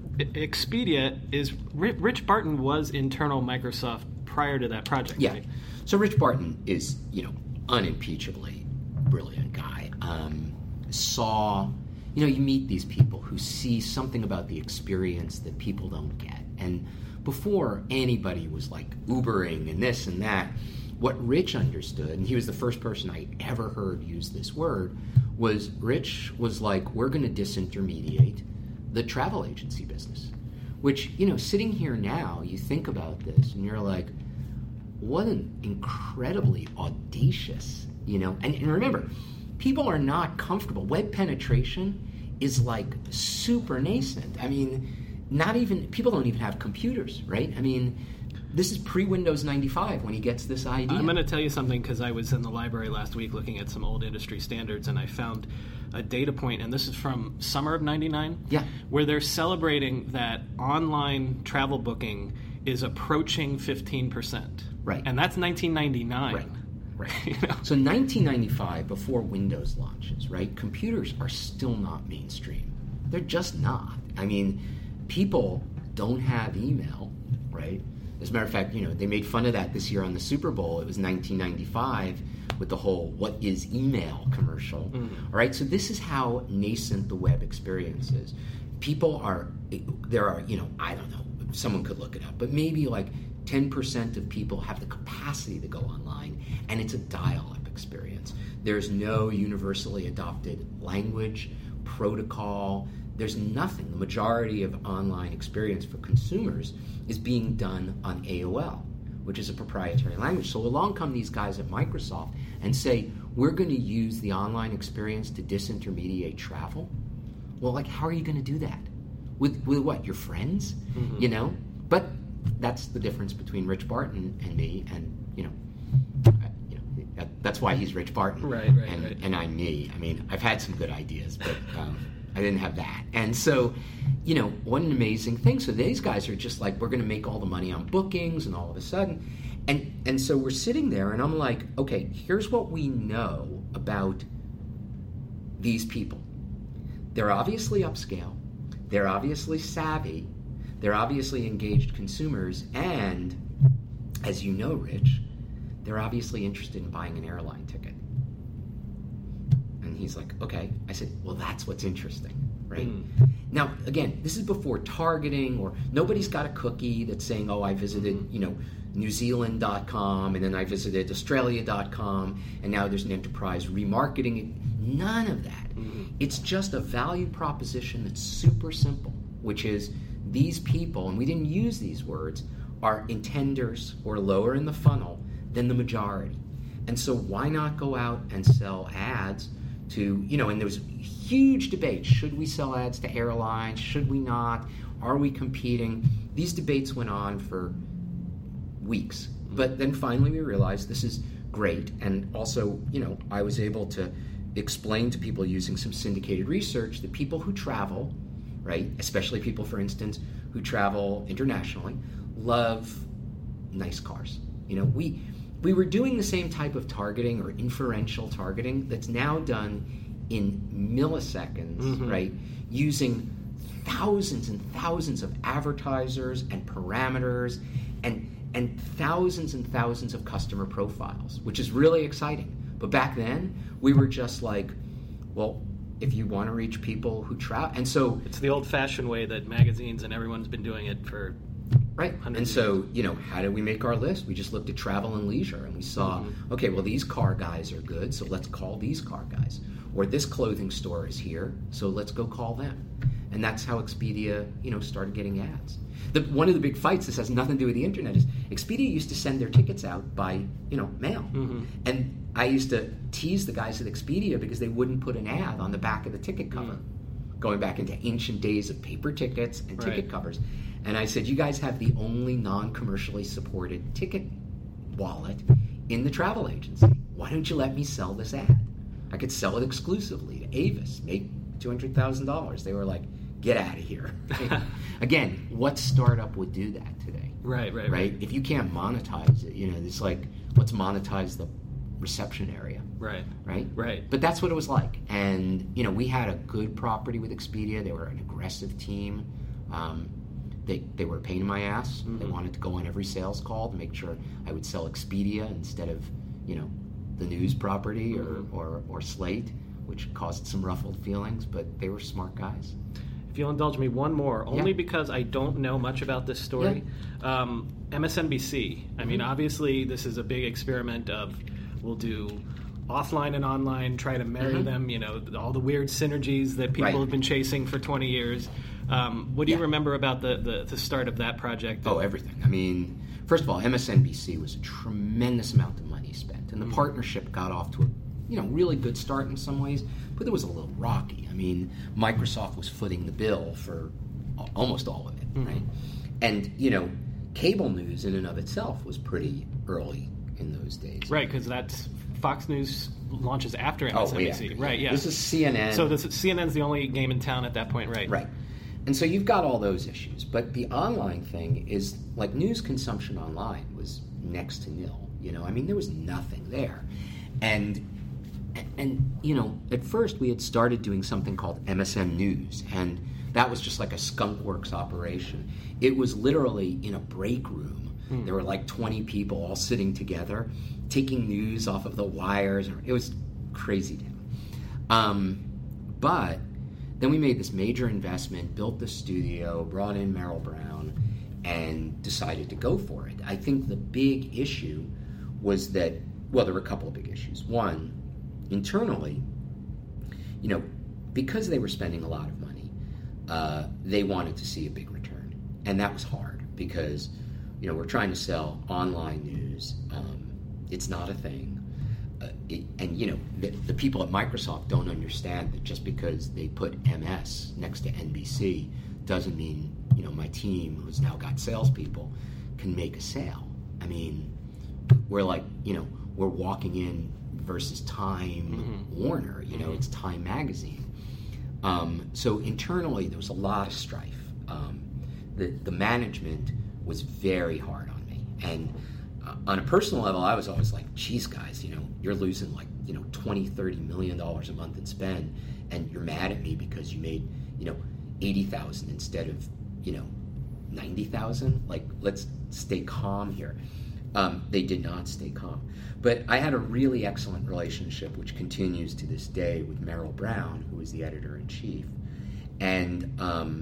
Expedia is, Rich Barton was internal Microsoft prior to that project, Yeah. right? So Rich Barton is, you know, unimpeachably brilliant guy. Um, saw, you know, you meet these people who see something about the experience that people don't get. And before anybody was like Ubering and this and that, what Rich understood, and he was the first person I ever heard use this word, was Rich was like, we're going to disintermediate the travel agency business. Which, you know, sitting here now, you think about this and you're like, what an incredibly audacious, you know, and, and remember, people are not comfortable. Web penetration is like super nascent. I mean, not even, people don't even have computers, right? I mean, this is pre-Windows ninety-five when he gets this idea. I'm going to tell you something because I was in the library last week looking at some old industry standards, and I found a data point, and this is from summer of ninety-nine, Yeah. where they're celebrating that online travel booking is approaching fifteen percent. Right. And that's nineteen ninety-nine. Right. Right. You know? So nineteen ninety-five, before Windows launches, right, computers are still not mainstream. They're just not. I mean, people don't have email, right? As a matter of fact, you know, they made fun of that this year on the Super Bowl. It was nineteen ninety-five with the whole "what is email" commercial. Mm-hmm. All right, so this is how nascent the web experience is. People are, there are, you know, I don't know, someone could look it up, but maybe like ten percent of people have the capacity to go online, and it's a dial-up experience. There's no universally adopted language, protocol. There's nothing. The majority of online experience for consumers is being done on A O L, which is a proprietary language. So along come these guys at Microsoft and say, we're going to use the online experience to disintermediate travel. Well, like, how are you going to do that? With with what, your friends? Mm-hmm. You know? But that's the difference between Rich Barton and me, and, you know, you know that, that's why he's Rich Barton. Right, right, and, right. and I'm me. I mean, I've had some good ideas, but um, I didn't have that. And so, you know, what an amazing thing. So these guys are just like, we're going to make all the money on bookings, and all of a sudden, And and so we're sitting there, and I'm like, okay, here's what we know about these people. They're obviously upscale. They're obviously savvy. They're obviously engaged consumers. And, as you know, Rich, they're obviously interested in buying an airline ticket. And he's like, okay. I said, well, that's what's interesting, right? Mm. Now, again, this is before targeting, or nobody's got a cookie that's saying, oh, I visited, you know, New Zealand dot com, and then I visited Australia dot com, and now there's an enterprise remarketing it. None of that. Mm-hmm. It's just a value proposition that's super simple, which is these people, and we didn't use these words, are intenders or lower in the funnel than the majority. And so why not go out and sell ads to, you know, and there was huge debate. Should we sell ads to airlines? Should we not? Are we competing? These debates went on for weeks. But then finally we realized this is great. And also, you know, I was able to explain to people using some syndicated research that people who travel, right, especially people, for instance, who travel internationally, love nice cars. You know, we we were doing the same type of targeting or inferential targeting that's now done in milliseconds, mm-hmm. right, using thousands and thousands of advertisers and parameters and and thousands and thousands of customer profiles, which is really exciting. But back then, we were just like, well, if you want to reach people who travel, and so it's the old-fashioned way that magazines and everyone's been doing it for right. And so, you know, how did we make our list? We just looked at travel and leisure, and we saw, mm-hmm. okay, well, these car guys are good, so let's call these car guys. Or this clothing store is here, so let's go call them. And that's how Expedia, you know, started getting ads. The, one of the big fights, this has nothing to do with the internet, is Expedia used to send their tickets out by, you know, mail. Mm-hmm. And I used to tease the guys at Expedia because they wouldn't put an ad on the back of the ticket cover, mm. going back into ancient days of paper tickets and ticket right. covers. And I said, you guys have the only non-commercially supported ticket wallet in the travel agency. Why don't you let me sell this ad? I could sell it exclusively to Avis, make two hundred thousand dollars. They were like, get out of here. Again, what startup would do that today? Right, right, right, right. If you can't monetize it, you know, it's like, let's monetize the reception area. Right. Right? Right. But that's what it was like. And, you know, we had a good property with Expedia. They were an aggressive team. Um, they they were a pain in my ass. Mm-hmm. They wanted to go on every sales call to make sure I would sell Expedia instead of, you know, the news property mm-hmm. or, or, or Slate, which caused some ruffled feelings, but they were smart guys. If you'll indulge me one more, only yeah. because I don't know much about this story. Yeah. Um, M S N B C. I mm-hmm. mean, obviously, this is a big experiment of we'll do offline and online, try to marry mm-hmm. them, you know, all the weird synergies that people right. have been chasing for twenty years. Um, what do yeah. you remember about the, the, the start of that project? Oh, everything. I mean, first of all, M S N B C was a tremendous amount of money spent, and the mm-hmm. partnership got off to a you know, really good start in some ways, but it was a little rocky. I mean, Microsoft was footing the bill for almost all of it, mm-hmm. right? And, you know, cable news in and of itself was pretty early in those days. Right, because that's Fox News launches after M S N B C. Oh, yeah. Right, yeah. This is C N N. So this, C N N's the only game in town at that point, right? Right. And so you've got all those issues. But the online thing is, like, news consumption online was next to nil. You know, I mean, there was nothing there. And... And, you know, at first we had started doing something called M S N News, and that was just like a skunkworks operation. It was literally in a break room. Hmm. There were like twenty people all sitting together, taking news off of the wires. It was crazy town. Um, but then we made this major investment, built the studio, brought in Merrill Brown, and decided to go for it. I think the big issue was that, well, there were a couple of big issues. One, internally, you know, because they were spending a lot of money, uh, they wanted to see a big return. And that was hard because, you know, we're trying to sell online news. Um, it's not a thing. Uh, it, and, you know, the, the people at Microsoft don't understand that just because they put M S next to N B C doesn't mean, you know, my team, who's now got salespeople, can make a sale. I mean, we're like, you know, we're walking in versus Time mm-hmm. Warner, you know, mm-hmm. it's Time Magazine. Um, so internally, there was a lot of strife. Um, the, the management was very hard on me. And on a personal level, I was always like, geez, guys, you know, you're losing like, you know, twenty, thirty million dollars a month in spend, and you're mad at me because you made, you know, eighty thousand instead of, you know, ninety thousand. Like, let's stay calm here. Um, they did not stay calm. But I had a really excellent relationship, which continues to this day, with Merrill Brown, who was the editor-in-chief. And um,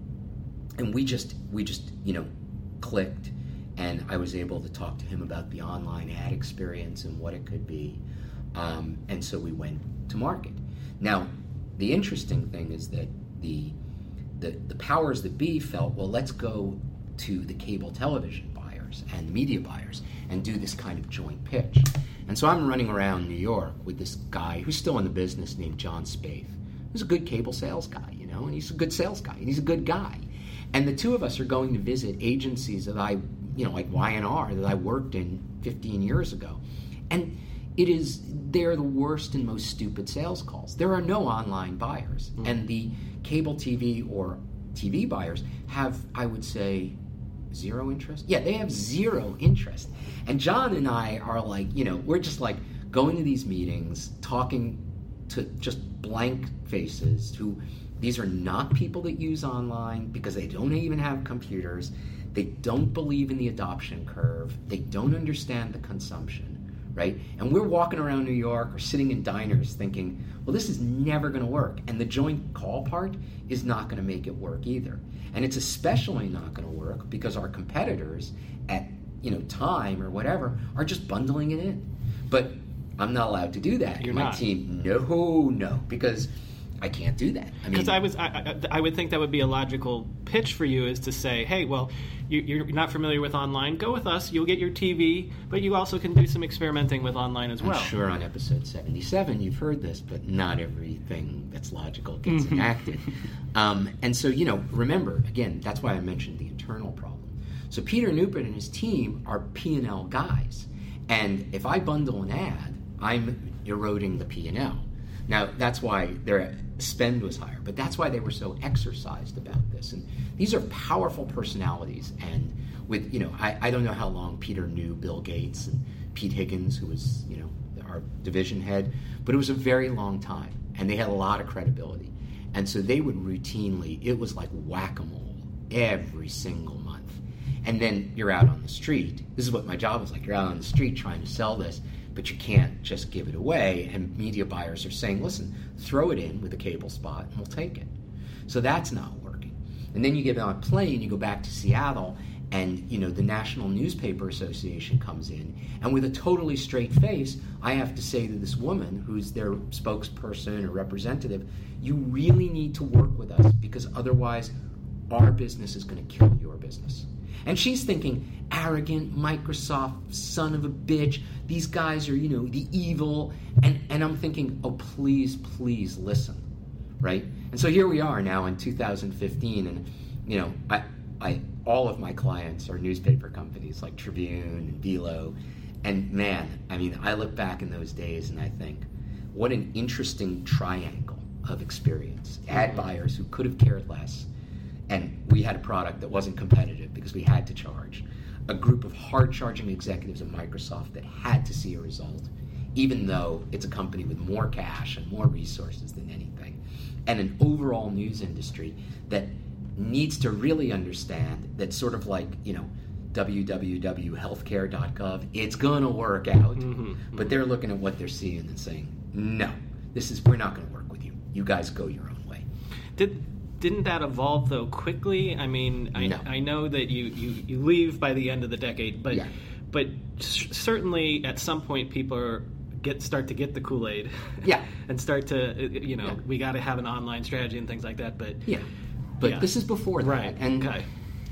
and we just, we just, you know, clicked. And I was able to talk to him about the online ad experience and what it could be. Um, and so we went to market. Now, the interesting thing is that the, the the powers that be felt, well, let's go to the cable television buyers and media buyers and do this kind of joint pitch. And so I'm running around New York with this guy who's still in the business named John Spaeth. He's a good cable sales guy, you know, and he's a good sales guy, and he's a good guy. And the two of us are going to visit agencies that I, you know, like Y N R, that I worked in fifteen years ago. And it is, they're the worst and most stupid sales calls. There are no online buyers. Mm-hmm. And the cable T V or T V buyers have, I would say, zero interest? Yeah, they have zero interest. And John and I are like, you know, we're just like going to these meetings, talking to just blank faces who, these are not people that use online because they don't even have computers. They don't believe in the adoption curve. They don't understand the consumption, right? And we're walking around New York or sitting in diners thinking, well, this is never going to work. And the joint call part is not going to make it work either. And it's especially not going to work because our competitors at, you know, Time or whatever are just bundling it in. But I'm not allowed to do that. You're My not. team, no, no, because I can't do that. I mean, Because I was, I, I, I would think that would be a logical pitch for you, is to say, hey, well, you, you're not familiar with online. Go with us. You'll get your T V, but you also can do some experimenting with online as well. I'm sure on episode seventy-seven you've heard this, but not everything that's logical gets enacted. Um, and so, you know, remember, again, that's why I mentioned the internal problem. So Peter Newport and his team are P and L guys. And if I bundle an ad, I'm eroding the P and L. Now, that's why their spend was higher, but that's why they were so exercised about this. And these are powerful personalities. And with, you know, I, I don't know how long Peter knew Bill Gates and Pete Higgins, who was, you know, our division head, but it was a very long time. And they had a lot of credibility. And so they would routinely, it was like whack-a-mole every single month. And then you're out on the street. This is what my job was like. You're out on the street trying to sell this, but you can't just give it away. And media buyers are saying, listen, throw it in with a cable spot and we'll take it. So that's not working. And then you get on a plane, you go back to Seattle, and, you know, the National Newspaper Association comes in, and with a totally straight face, I have to say to this woman who's their spokesperson or representative, you really need to work with us because otherwise our business is going to kill your business. And she's thinking, arrogant, Microsoft, son of a bitch, these guys are, you know, the evil. And, and I'm thinking, oh, please, please listen, right? And so here we are now in two thousand fifteen, and, you know, I, I, all of my clients are newspaper companies like Tribune and Velo. And man, I mean, I look back in those days and I think, what an interesting triangle of experience. Ad buyers who could have cared less, and we had a product that wasn't competitive because we had to charge. A group of hard-charging executives at Microsoft that had to see a result, even though it's a company with more cash and more resources than anything. And an overall news industry that needs to really understand that, sort of like, you know, w w w dot healthcare dot gov, it's going to work out. Mm-hmm, but mm-hmm. They're looking at what they're seeing and saying, no, this is, we're not going to work with you. You guys go your own way. Did Didn't that evolve, though, quickly? I mean, I, no. I know that you, you, you leave by the end of the decade, but yeah. but c- certainly at some point people are, get start to get the Kool-Aid. Yeah. And start to, you know, yeah. we got to have an online strategy and things like that. But yeah. But yeah. this is before that. Right. And, okay.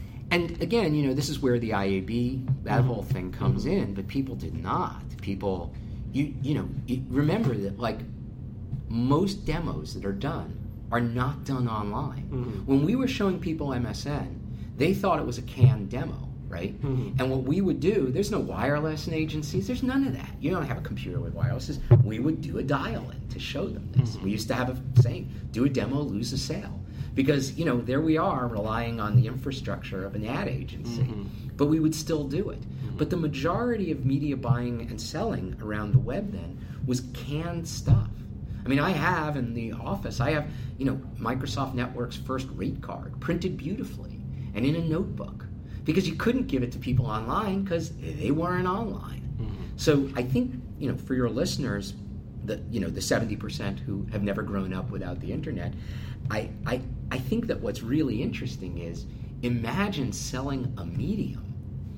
And again, you know, this is where the I A B, that Mm-hmm. whole thing comes mm-hmm. in, but people did not. People, you you know, you remember that, like, most demos that are done are not done online. Mm-hmm. When we were showing people M S N, they thought it was a canned demo, right? Mm-hmm. And what we would do, there's no wireless in agencies, there's none of that. You don't have a computer with wireless. We would do a dial-in to show them this. Mm-hmm. We used to have a saying, do a demo, lose a sale. Because, you know, there we are relying on the infrastructure of an ad agency, mm-hmm. but we would still do it. Mm-hmm. But the majority of media buying and selling around the web then was canned stuff. I mean, I have in the office, I have, you know, Microsoft Network's first rate card printed beautifully and in a notebook because you couldn't give it to people online because they weren't online. Mm-hmm. So I think, you know, for your listeners, the, you know, the seventy percent who have never grown up without the internet, I, I, I think that what's really interesting is imagine selling a medium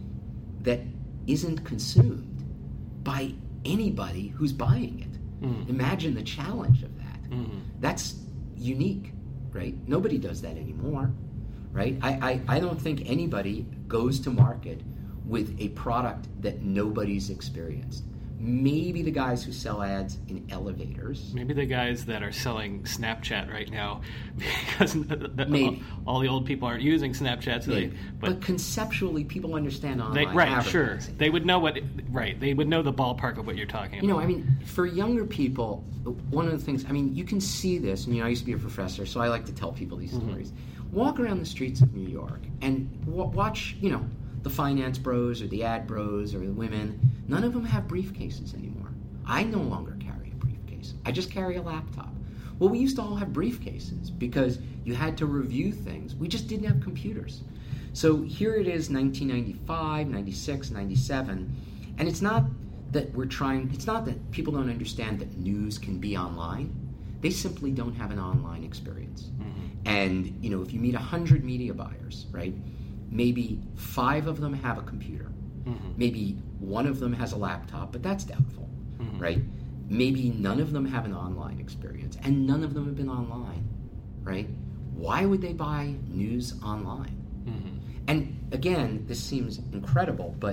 that isn't consumed by anybody who's buying it. Mm. Imagine the challenge of that. Mm-hmm. That's unique, right? Nobody does that anymore, right? I, I, I don't think anybody goes to market with a product that nobody's experienced. Maybe the guys who sell ads in elevators. Maybe the guys that are selling Snapchat right now, because the, Maybe. All, all the old people aren't using Snapchat. So they, but, but conceptually, people understand online they, right, advertising. Sure. They would know what, right, they would know the ballpark of what you're talking about. You know, I mean, for younger people, one of the things, I mean, you can see this, and, you know, I used to be a professor, so I like to tell people these mm-hmm. stories. Walk around the streets of New York and w- watch, you know, the finance bros or the ad bros or the women. None of them have briefcases anymore. I no longer carry a briefcase. I just carry a laptop. Well, we used to all have briefcases because you had to review things. We just didn't have computers. So here it is, nineteen ninety-five, ninety-six, ninety-seven, and it's not that we're trying, it's not that people don't understand that news can be online. They simply don't have an online experience. Mm-hmm. And, you know, if you meet one hundred media buyers, right, maybe five of them have a computer. Mm-hmm. Maybe one of them has a laptop, but that's doubtful, mm-hmm. right? Maybe none of them have an online experience, and none of them have been online, right? Why would they buy news online? Mm-hmm. And again, this seems incredible, but,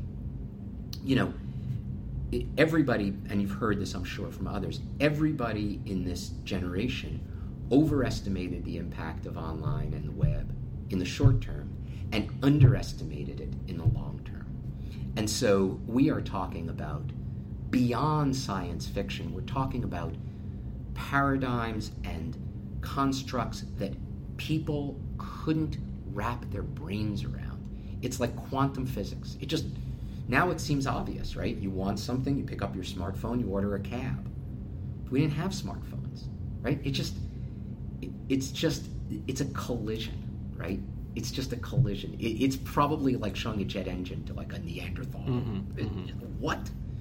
you know, everybody, and you've heard this, I'm sure, from others, everybody in this generation overestimated the impact of online and the web in the short term and underestimated it in the long term. And so we are talking about beyond science fiction. We're talking about paradigms and constructs that people couldn't wrap their brains around. It's like quantum physics. It just, now it seems obvious, right? You want something, you pick up your smartphone, you order a cab. We didn't have smartphones, right? It just, it, it's just, it's a collision, right? It's just a collision. It, it's probably like showing a jet engine to like a Neanderthal. Mm-hmm, it, mm-hmm. What?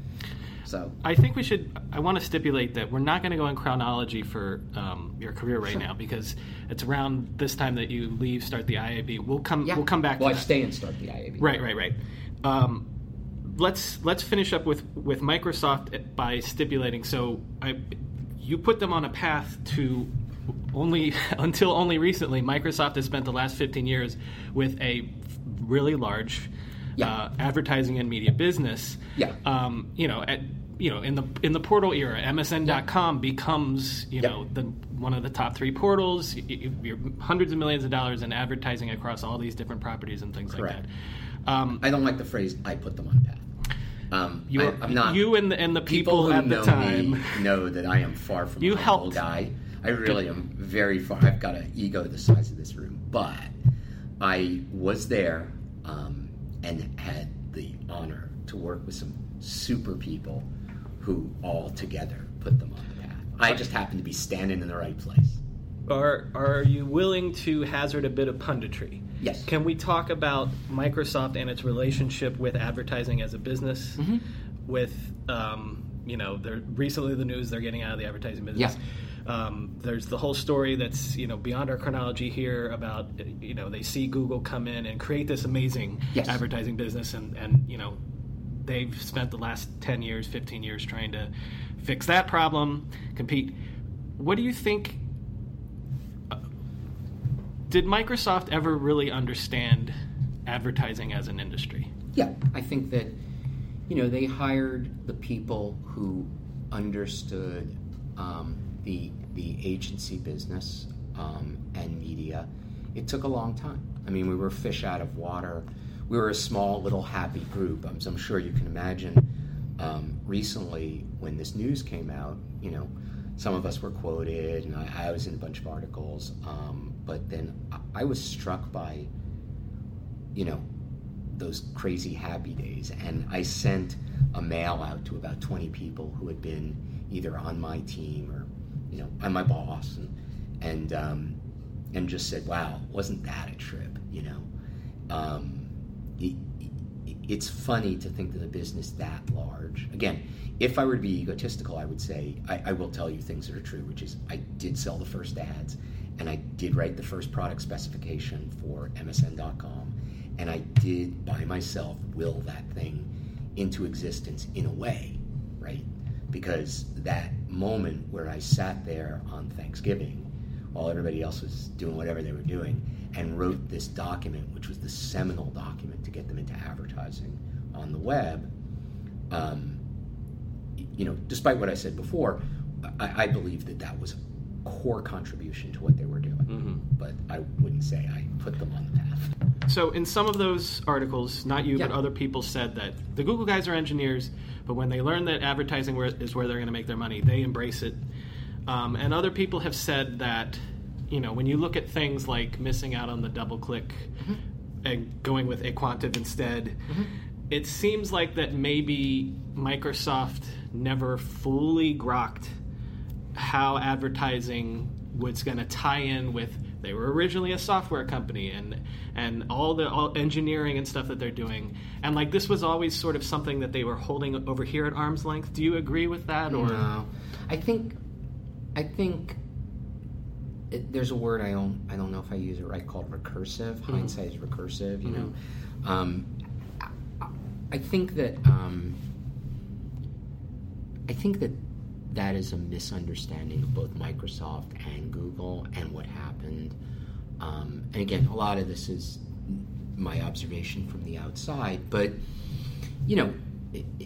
So I think we should. I want to stipulate that we're not going to go in chronology for um, your career right sure. now because it's around this time that you leave, start the I A B. We'll come. Yeah. We'll come back. Well, to I that. stay and start the I A B. Right, right, right. Um, let's let's finish up with, with Microsoft by stipulating. So I, you put them on a path to. Only until only recently, Microsoft has spent the last fifteen years with a really large yeah. uh, advertising and media business. Yeah. Um, you know, at, you know, in the in the portal era, M S N dot com yeah. becomes you yeah. know the one of the top three portals. You, you're hundreds of millions of dollars in advertising across all these different properties and things Correct. like that. Um, I don't like the phrase "I put them on a path." Um, you, I, I'm not. You and the, and the people, people who at the know time me know that I am far from you a humble helped. guy. I really am very far. I've got an ego the size of this room, but I was there um, and had the honor to work with some super people who all together put them on the path. I just happened to be standing in the right place. Are are you willing to hazard a bit of punditry? Yes. Can we talk about Microsoft and its relationship with advertising as a business? Mm-hmm. With um, you know, they're recently the news they're getting out of the advertising business. Yeah. Um, there's the whole story that's, you know, beyond our chronology here about, you know, they see Google come in and create this amazing yes. advertising business and, and, you know, they've spent the last ten years, fifteen years trying to fix that problem, compete. What do you think, uh, did Microsoft ever really understand advertising as an industry? Yeah, I think that, you know, they hired the people who understood um, the the agency business um, and media. It took a long time. I mean, we were fish out of water. We were a small, little, happy group. I'm, I'm sure you can imagine um, recently when this news came out, you know, some of us were quoted, and I, I was in a bunch of articles. Um, but then I, I was struck by, you know, those crazy happy days, and I sent a mail out to about twenty people who had been either on my team or, you know, I'm my boss, and and um, and just said, wow, wasn't that a trip, you know? Um, it, it, it's funny to think that a business that large, again, if I were to be egotistical, I would say, I, I will tell you things that are true, which is I did sell the first ads, and I did write the first product specification for M S N dot com, and I did, by myself, will that thing into existence in a way, right? Because that moment where I sat there on Thanksgiving while everybody else was doing whatever they were doing and wrote this document, which was the seminal document to get them into advertising on the web, um, you know, despite what I said before, I, I believe that that was a core contribution to what they were doing. Mm-hmm. But I wouldn't say I put them on the path. So in some of those articles, not you, yeah. but other people said that the Google guys are engineers, but when they learn that advertising is where they're going to make their money, they embrace it. Um, and other people have said that, you know, when you look at things like missing out on the double click mm-hmm. and going with aQuantive instead, mm-hmm. it seems like that maybe Microsoft never fully grokked how advertising was going to tie in with, they were originally a software company, and and all the all engineering and stuff that they're doing, and like this was always sort of something that they were holding over here at arm's length. Do you agree with that? Or no, I think I think it, there's a word I don't I don't know if I use it right called recursive. Mm-hmm. Hindsight is recursive, you mm-hmm. know. Um, I, I think that um, I think that. That is a misunderstanding of both Microsoft and Google and what happened. Um, and again, a lot of this is my observation from the outside. But, you know, it, it,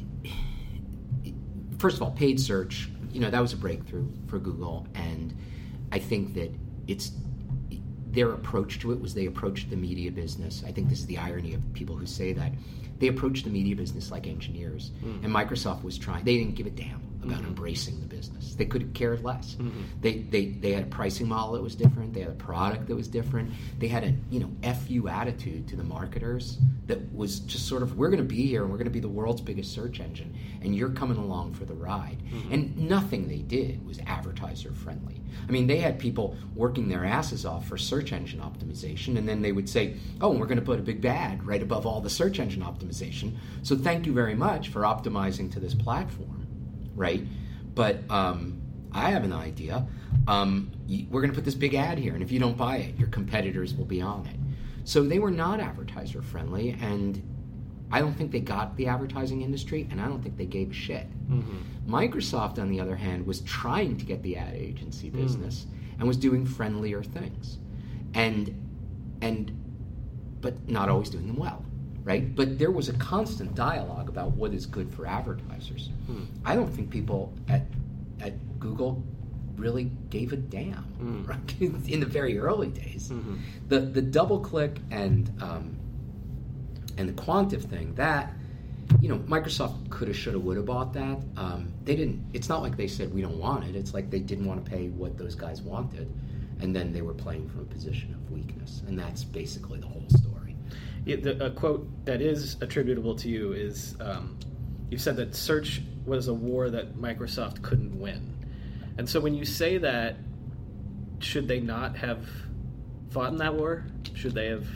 it, first of all, paid search, you know, that was a breakthrough for Google. And I think that it's their approach to it was they approached the media business. I think this is the irony of people who say that. They approached the media business like engineers. Mm. And Microsoft was trying, they didn't give a damn about mm-hmm. embracing the business. They could have cared less. Mm-hmm. They, they they had a pricing model that was different. They had a product that was different. They had a, you know, F you attitude to the marketers that was just sort of, we're going to be here and we're going to be the world's biggest search engine, and you're coming along for the ride. Mm-hmm. And nothing they did was advertiser friendly. I mean, they had people working their asses off for search engine optimization, and then they would say, oh, we're going to put a big bad right above all the search engine optimization. So thank you very much for optimizing to this platform, right? But um, I have an idea. Um, we're going to put this big ad here, and if you don't buy it, your competitors will be on it. So they were not advertiser friendly, and I don't think they got the advertising industry, and I don't think they gave a shit. Mm-hmm. Microsoft, on the other hand, was trying to get the ad agency business mm. and was doing friendlier things, and and but not always doing them well, right? But there was a constant dialogue about what is good for advertisers. Mm. I don't think people at at Google really gave a damn mm. right? in the very early days. Mm-hmm. The the double click and um, and the Quantive thing, that, you know, Microsoft coulda, shoulda, woulda bought that. Um, they didn't. It's not like they said we don't want it. It's like they didn't want to pay what those guys wanted, and then they were playing from a position of weakness, and that's basically the whole story. Yeah, the, a quote that is attributable to you is, um, you said that search was a war that Microsoft couldn't win, and so when you say that, should they not have fought in that war? Should they have?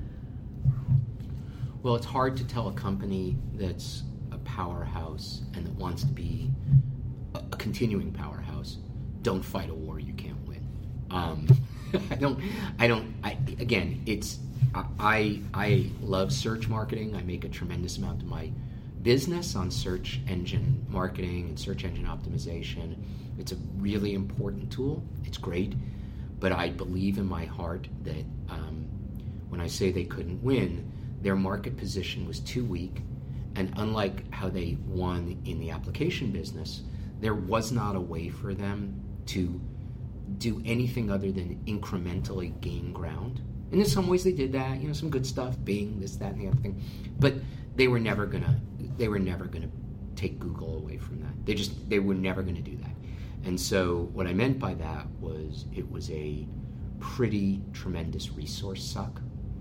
Well, it's hard to tell a company that's a powerhouse and that wants to be a, a continuing powerhouse, don't fight a war you can't win. Um, I don't, I don't, I, again, it's, I, I love search marketing. I make a tremendous amount of my business on search engine marketing and search engine optimization. It's a really important tool. It's great. But I believe in my heart that um, when I say they couldn't win, their market position was too weak, and unlike how they won in the application business, there was not a way for them to do anything other than incrementally gain ground. And in some ways they did that, you know, some good stuff, Bing, this, that, and the other thing. But they were never gonna, they were never gonna take Google away from that. They just, they were never gonna do that. And so what I meant by that was it was a pretty tremendous resource suck,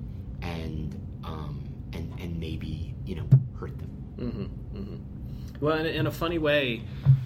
and um, and and maybe you know hurt them. Mm-hmm, mm-hmm. Well, in, in a funny way,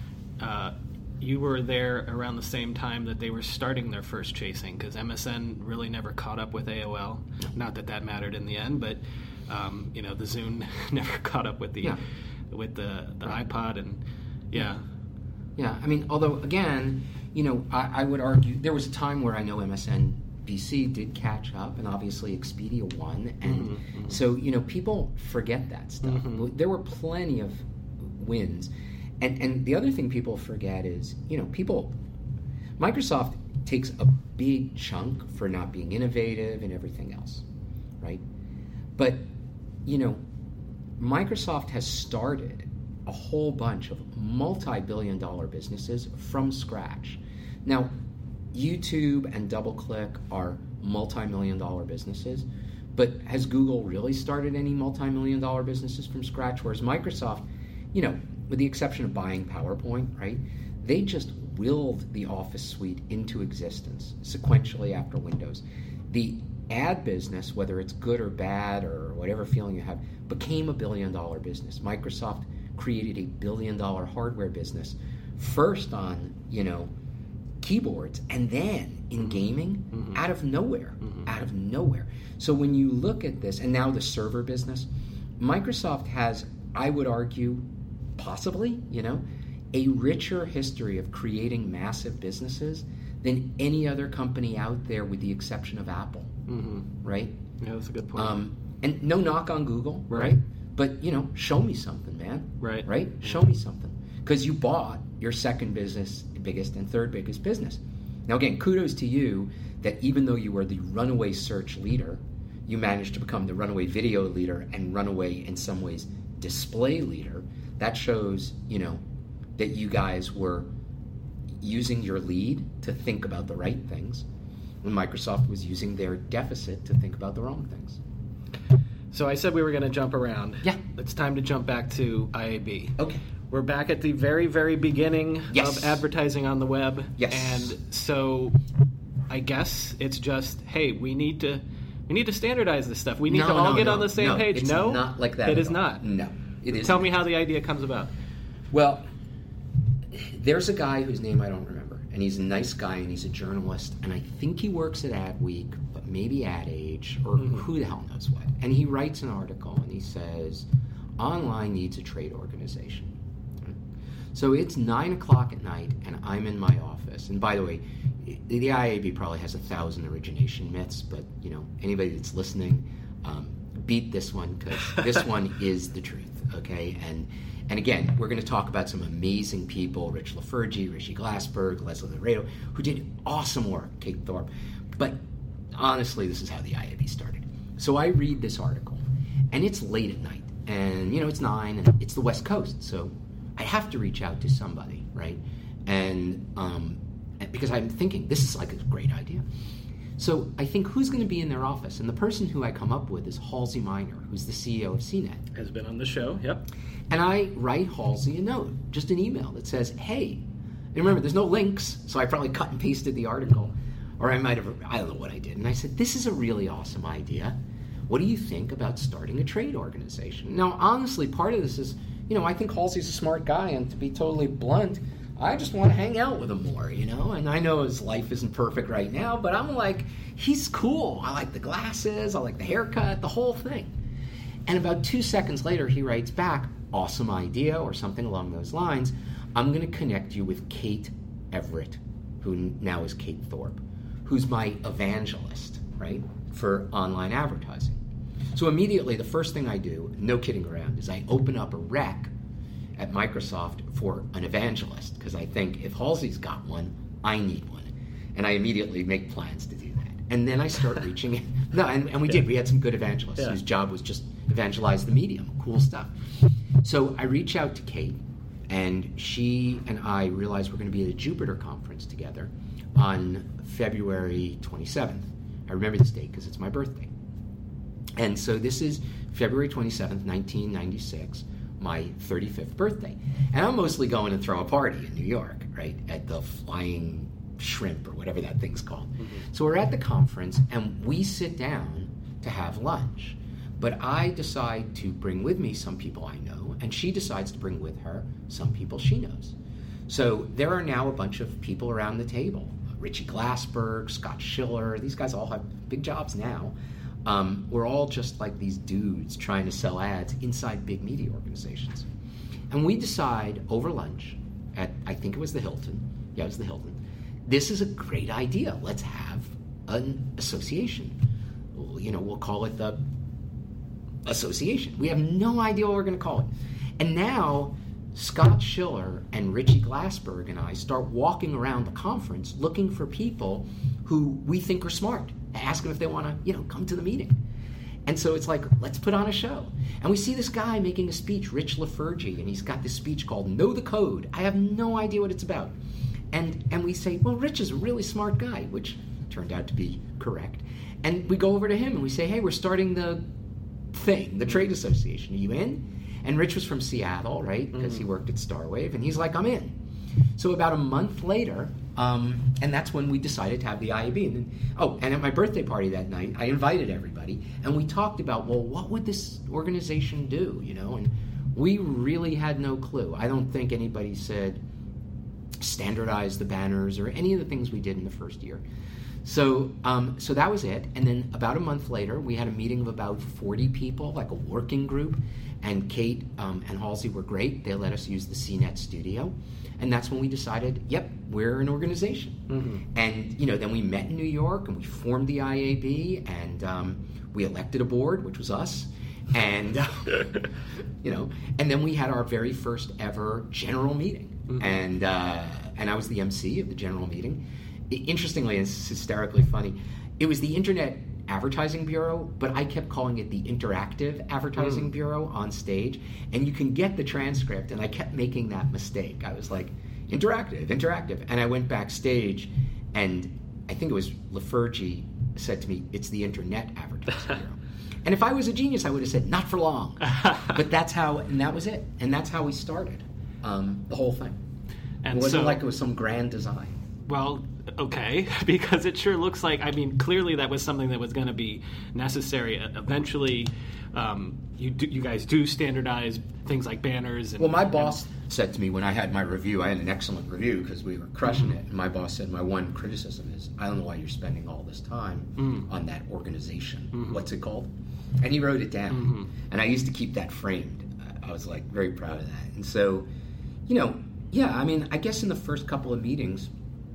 uh, you were there around the same time that they were starting their first chasing, because M S N really never caught up with A O L. Not that that mattered in the end, but um, you know the Zune never caught up with the Yeah. with the, the Right. iPod, and yeah. Yeah, I mean, although again, you know, I, I would argue there was a time where I know M S N B C did catch up, and obviously Expedia won, and Mm-hmm, mm-hmm. so you know people forget that stuff. Mm-hmm. There were plenty of wins, and and the other thing people forget is you know people, Microsoft takes a big chunk for not being innovative and everything else, right? But you know, Microsoft has started a whole bunch of multi-billion dollar businesses from scratch. Now, YouTube and DoubleClick are multi-million dollar businesses, but has Google really started any multi-million dollar businesses from scratch? Whereas Microsoft, you know, with the exception of buying PowerPoint, right, they just willed the Office suite into existence sequentially after Windows. The ad business, whether it's good or bad or whatever feeling you have, became a billion dollar business. Microsoft created a billion dollar hardware business, first on, you know, keyboards and then in gaming, mm-hmm. out of nowhere, mm-hmm. out of nowhere. So when you look at this, and now the server business, Microsoft has, I would argue, possibly, you know, a richer history of creating massive businesses than any other company out there with the exception of Apple, mm-hmm. right? Yeah, that's a good point. Um, and no knock on Google, right? Right. But, you know, show me something, man. Right. Right? Mm-hmm. Show me something. Because you bought your second business, biggest and third biggest business. Now, again, kudos to you that even though you were the runaway search leader, you managed to become the runaway video leader and runaway, in some ways, display leader. That shows, you know, that you guys were using your lead to think about the right things, and Microsoft was using their deficit to think about the wrong things. So I said we were going to jump around. Yeah. It's time to jump back to I A B. Okay. We're back at the very, very beginning Yes. of advertising on the web. Yes. And so I guess it's just, hey, we need to we need to standardize this stuff. We need No, to all no, get no, on the same no, page. it's No? not like that It at is all. not. No, it is. Tell me how the idea comes about. Well, there's a guy whose name I don't remember, and he's a nice guy, and he's a journalist, and I think he works at Adweek, but maybe Ad Age, or Mm-hmm. who the hell knows what. And he writes an article, and he says, online needs a trade organization. So it's nine o'clock at night, and I'm in my office. And by the way, the I A B probably has a thousand origination myths, but you know, anybody that's listening, um, beat this one, because this one is the truth. Okay, and and again, we're going to talk about some amazing people: Rich LaFergie, Rishi Glassberg, Leslie Laredo, who did awesome work. Kate Thorpe, but honestly, this is how the I A B started. So I read this article, and it's late at night, and you know, it's nine, and it's the West Coast, so I have to reach out to somebody, right? And um, because I'm thinking this is like a great idea. So I think, who's going to be in their office? And the person who I come up with is Halsey Minor, who's the C E O of C net. Has been on the show, yep. And I write Halsey a note, just an email that says, hey, and remember, there's no links, so I probably cut and pasted the article. Or I might have, I don't know what I did. And I said, this is a really awesome idea. What do you think about starting a trade organization? Now, honestly, part of this is, you know, I think Halsey's a smart guy, and to be totally blunt, I just want to hang out with him more, you know? And I know his life isn't perfect right now, but I'm like, he's cool. I like the glasses, I like the haircut, the whole thing. And about two seconds later, he writes back, awesome idea, or something along those lines. I'm going to connect you with Kate Everett, who now is Kate Thorpe, who's my evangelist, right, for online advertising. So immediately, the first thing I do, no kidding around, is I open up a rec at Microsoft for an evangelist, because I think if Halsey's got one, I need one. And I immediately make plans to do that. And then I start reaching in. No, and, and we Yeah. did. We had some good evangelists Yeah. whose job was just evangelize the medium. Cool stuff. So I reach out to Kate, and she and I realize we're going to be at a Jupiter conference together on February twenty-seventh. I remember this date because it's my birthday. And so this is February twenty-seventh, nineteen ninety-six, my thirty-fifth birthday. And I'm mostly going to throw a party in New York, right, at the Flying shrimp or whatever that thing's called. Mm-hmm. So we're at the conference, and we sit down to have lunch. But I decide to bring with me some people I know, and she decides to bring with her some people she knows. So there are now a bunch of people around the table. Richie Glassberg, Scott Schiller, these guys all have big jobs now. Um, we're all just like these dudes trying to sell ads inside big media organizations. And we decide over lunch at, I think it was the Hilton, yeah, it was the Hilton, this is a great idea. Let's have an association. You know, we'll call it the association. We have no idea what we're going to call it. And now Scott Schiller and Richie Glassberg and I start walking around the conference looking for people who we think are smart, ask them if they want to, you know, come to the meeting. And so it's like, let's put on a show. And we see this guy making a speech, Rich LaFergie, and he's got this speech called Know the Code. I have no idea what it's about. And and we say, well, Rich is a really smart guy, which turned out to be correct. And we go over to him and we say, hey, we're starting the thing, the trade association. Are you in? And Rich was from Seattle, right? Because mm-hmm. he worked at Starwave. And he's like, I'm in. So about a month later, um, and that's when we decided to have the I A B. And then, oh, and at my birthday party that night, I invited everybody. And we talked about, well, what would this organization do, you know? And we really had no clue. I don't think anybody said standardize the banners or any of the things we did in the first year. So um, so that was it. And then about a month later, we had a meeting of about forty people, like a working group. And Kate um, and Halsey were great. They let us use the C net studio. And that's when we decided, yep, we're an organization. Mm-hmm. And, you know, then we met in New York and we formed the I A B and um, we elected a board, which was us. And, uh, you know, and then we had our very first ever general meeting. Mm-hmm. And, uh, and I was the M C of the general meeting. Interestingly, and it's hysterically funny, it was the Internet Advertising Bureau, but I kept calling it the Interactive Advertising mm. Bureau on stage, and you can get the transcript, and I kept making that mistake. I was like, interactive, interactive, and I went backstage, and I think it was LaFergie said to me, it's the Internet Advertising Bureau. And if I was a genius, I would have said, not for long. But that's how, and that was it, and that's how we started um, the whole thing. And it wasn't so, like it was some grand design. Well, okay, because it sure looks like, I mean, clearly that was something that was going to be necessary. Eventually, um, you do, you guys do standardize things like banners. And, well, my boss and, said to me when I had my review, I had an excellent review because we were crushing mm-hmm. it, and my boss said, my one criticism is, I don't know why you're spending all this time mm-hmm. on that organization. Mm-hmm. What's it called? And he wrote it down, mm-hmm. and I used to keep that framed. I was, like, very proud of that. And so, you know, yeah, I mean, I guess in the first couple of meetings,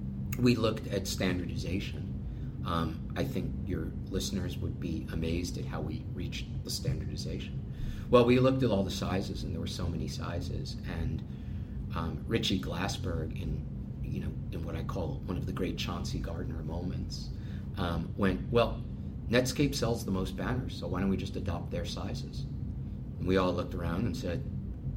we looked at standardization. Um, I think your listeners would be amazed at how we reached the standardization. Well, we looked at all the sizes, and there were so many sizes. And um, Richie Glassberg, in you know, in what I call one of the great Chauncey Gardner moments, um, went, well, Netscape sells the most banners, so why don't we just adopt their sizes? And we all looked around and said,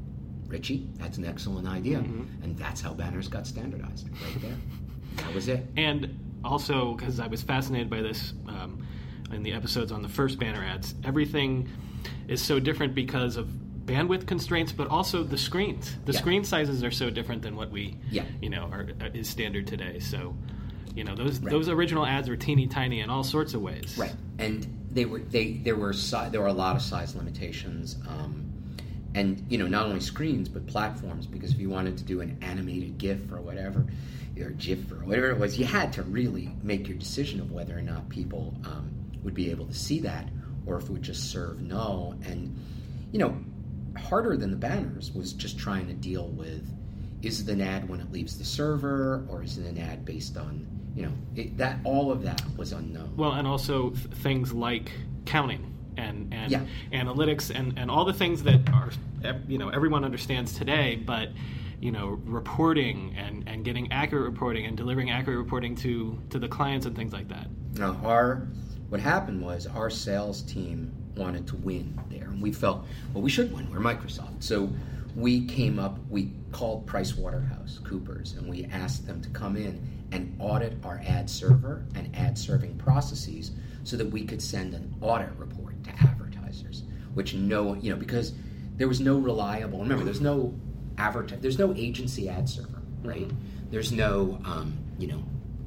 Richie, that's an excellent idea. Mm-hmm. And that's how banners got standardized, right there. That was it. And also, because I was fascinated by this um, in the episodes on the first banner ads, everything is so different because of bandwidth constraints, but also the screens. The yeah. screen sizes are so different than what we, yeah. you know, are is standard today. So, you know, those right. those original ads were teeny tiny in all sorts of ways. Right, and they were they there were si- there were a lot of size limitations. Um, and you know, not only screens but platforms, because if you wanted to do an animated GIF or whatever, or GIF or whatever it was, you had to really make your decision of whether or not people um, would be able to see that, or if it would just serve null. And, you know, harder than the banners was just trying to deal with, is it an ad when it leaves the server, or is it an ad based on, you know, it, that all of that was unknown. Well, and also th- things like counting and, and yeah. analytics and, and all the things that are, you know, everyone understands today, but you know, reporting and, and getting accurate reporting and delivering accurate reporting to, to the clients and things like that. Now, our what happened was our sales team wanted to win there, and we felt, well, we should win. We're Microsoft. So we came up, we called PricewaterhouseCoopers, and we asked them to come in and audit our ad server and ad serving processes so that we could send an audit report to advertisers, which no, you know, because there was no reliable, remember, there's no Advertise. There's no agency ad server, right? Mm-hmm. There's no, um, you know,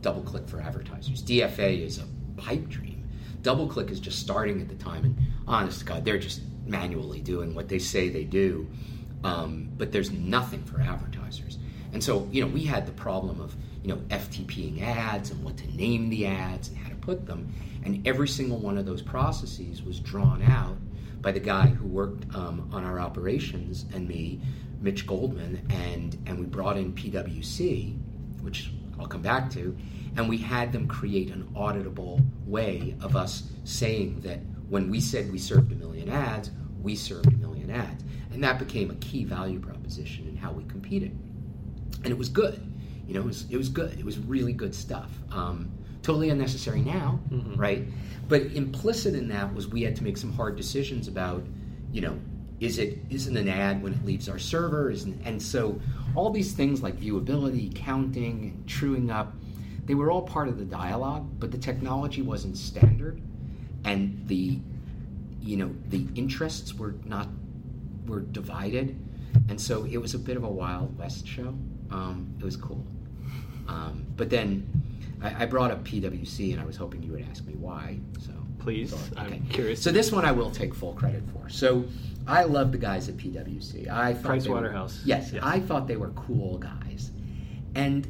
DoubleClick for advertisers. D F A is a pipe dream. DoubleClick is just starting at the time, and honest to God, they're just manually doing what they say they do, um, but there's nothing for advertisers. And so, you know, we had the problem of, you know, F T P-ing ads and what to name the ads and how to put them, and every single one of those processes was drawn out by the guy who worked um, on our operations and me, Mitch Goldman, and, and we brought in P W C, which I'll come back to, and we had them create an auditable way of us saying that when we said we served a million ads, we served a million ads. And that became a key value proposition in how we competed. And it was good. You know, it was, it was good. It was really good stuff. Um, totally unnecessary now, mm-hmm. right? But implicit in that was we had to make some hard decisions about, you know, is it isn't an ad when it leaves our server? Isn't, and so all these things like viewability, counting, and truing up, they were all part of the dialogue, but the technology wasn't standard, and the, you know, the interests were not, were divided, and so it was a bit of a Wild West show. Um, it was cool. Um, but then I, I brought up P W C, and I was hoping you would ask me why. So please, so, okay. I'm curious. So this one I will take full credit for. So I love the guys at P W C. I thought Price they were, Waterhouse. Yes, yes, I thought they were cool guys, and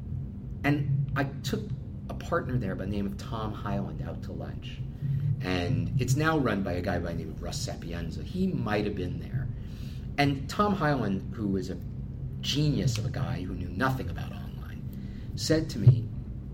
and I took a partner there by the name of Tom Hyland out to lunch, and it's now run by a guy by the name of Russ Sapienza. He might have been there, and Tom Hyland, who was a genius of a guy who knew nothing about online, said to me,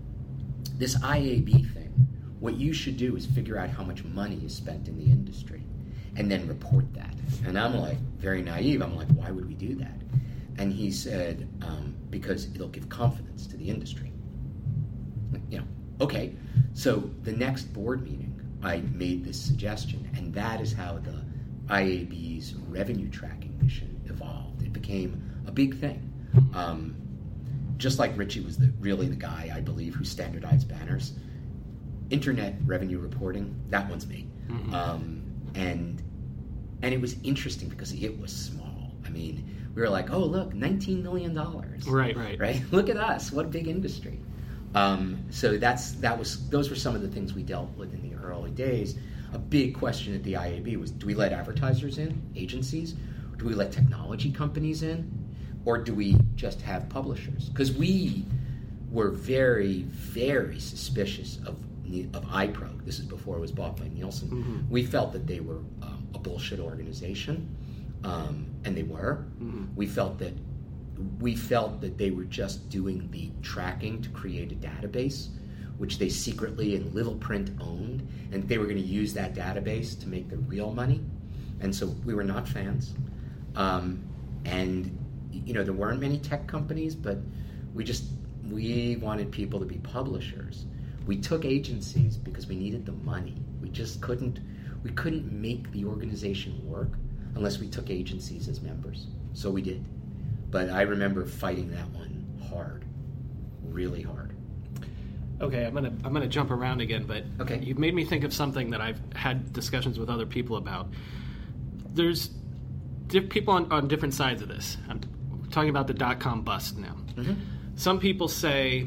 this I A B thing, what you should do is figure out how much money is spent in the industry and then report that. And I'm like, very naive, I'm like, why would we do that? And he said, um, because it'll give confidence to the industry. You know, okay. So the next board meeting, I made this suggestion, and that is how the I A B's revenue tracking mission evolved. It became a big thing. Um, just like Richie was the, really the guy, I believe, who standardized banners. Internet revenue reporting, that one's me. Mm-hmm. Um, and and it was interesting because it was small. I mean, we were like, oh, look, nineteen million dollars. Right, right. Right? Look at us. What a big industry. Um, so that's that was those were some of the things we dealt with in the early days. A big question at the I A B was, do we let advertisers in, agencies? Do we let technology companies in? Or do we just have publishers? Because we were very, very suspicious of of iPro. This is before it was bought by Nielsen. Mm-hmm. We felt that they were um, a bullshit organization, um, and they were. Mm-hmm. We felt that we felt that they were just doing the tracking to create a database, which they secretly in little print owned, and they were going to use that database to make the real money. And so we were not fans. Um, and you know, there weren't many tech companies, but we just we wanted people to be publishers. We took agencies because we needed the money. We just couldn't we couldn't make the organization work unless we took agencies as members. So we did. But I remember fighting that one hard, really hard. Okay, I'm gonna I'm gonna jump around again, but okay. You've made me think of something that I've had discussions with other people about. There's diff- people on, on different sides of this. I'm talking about the dot-com bust now. Mm-hmm. Some people say,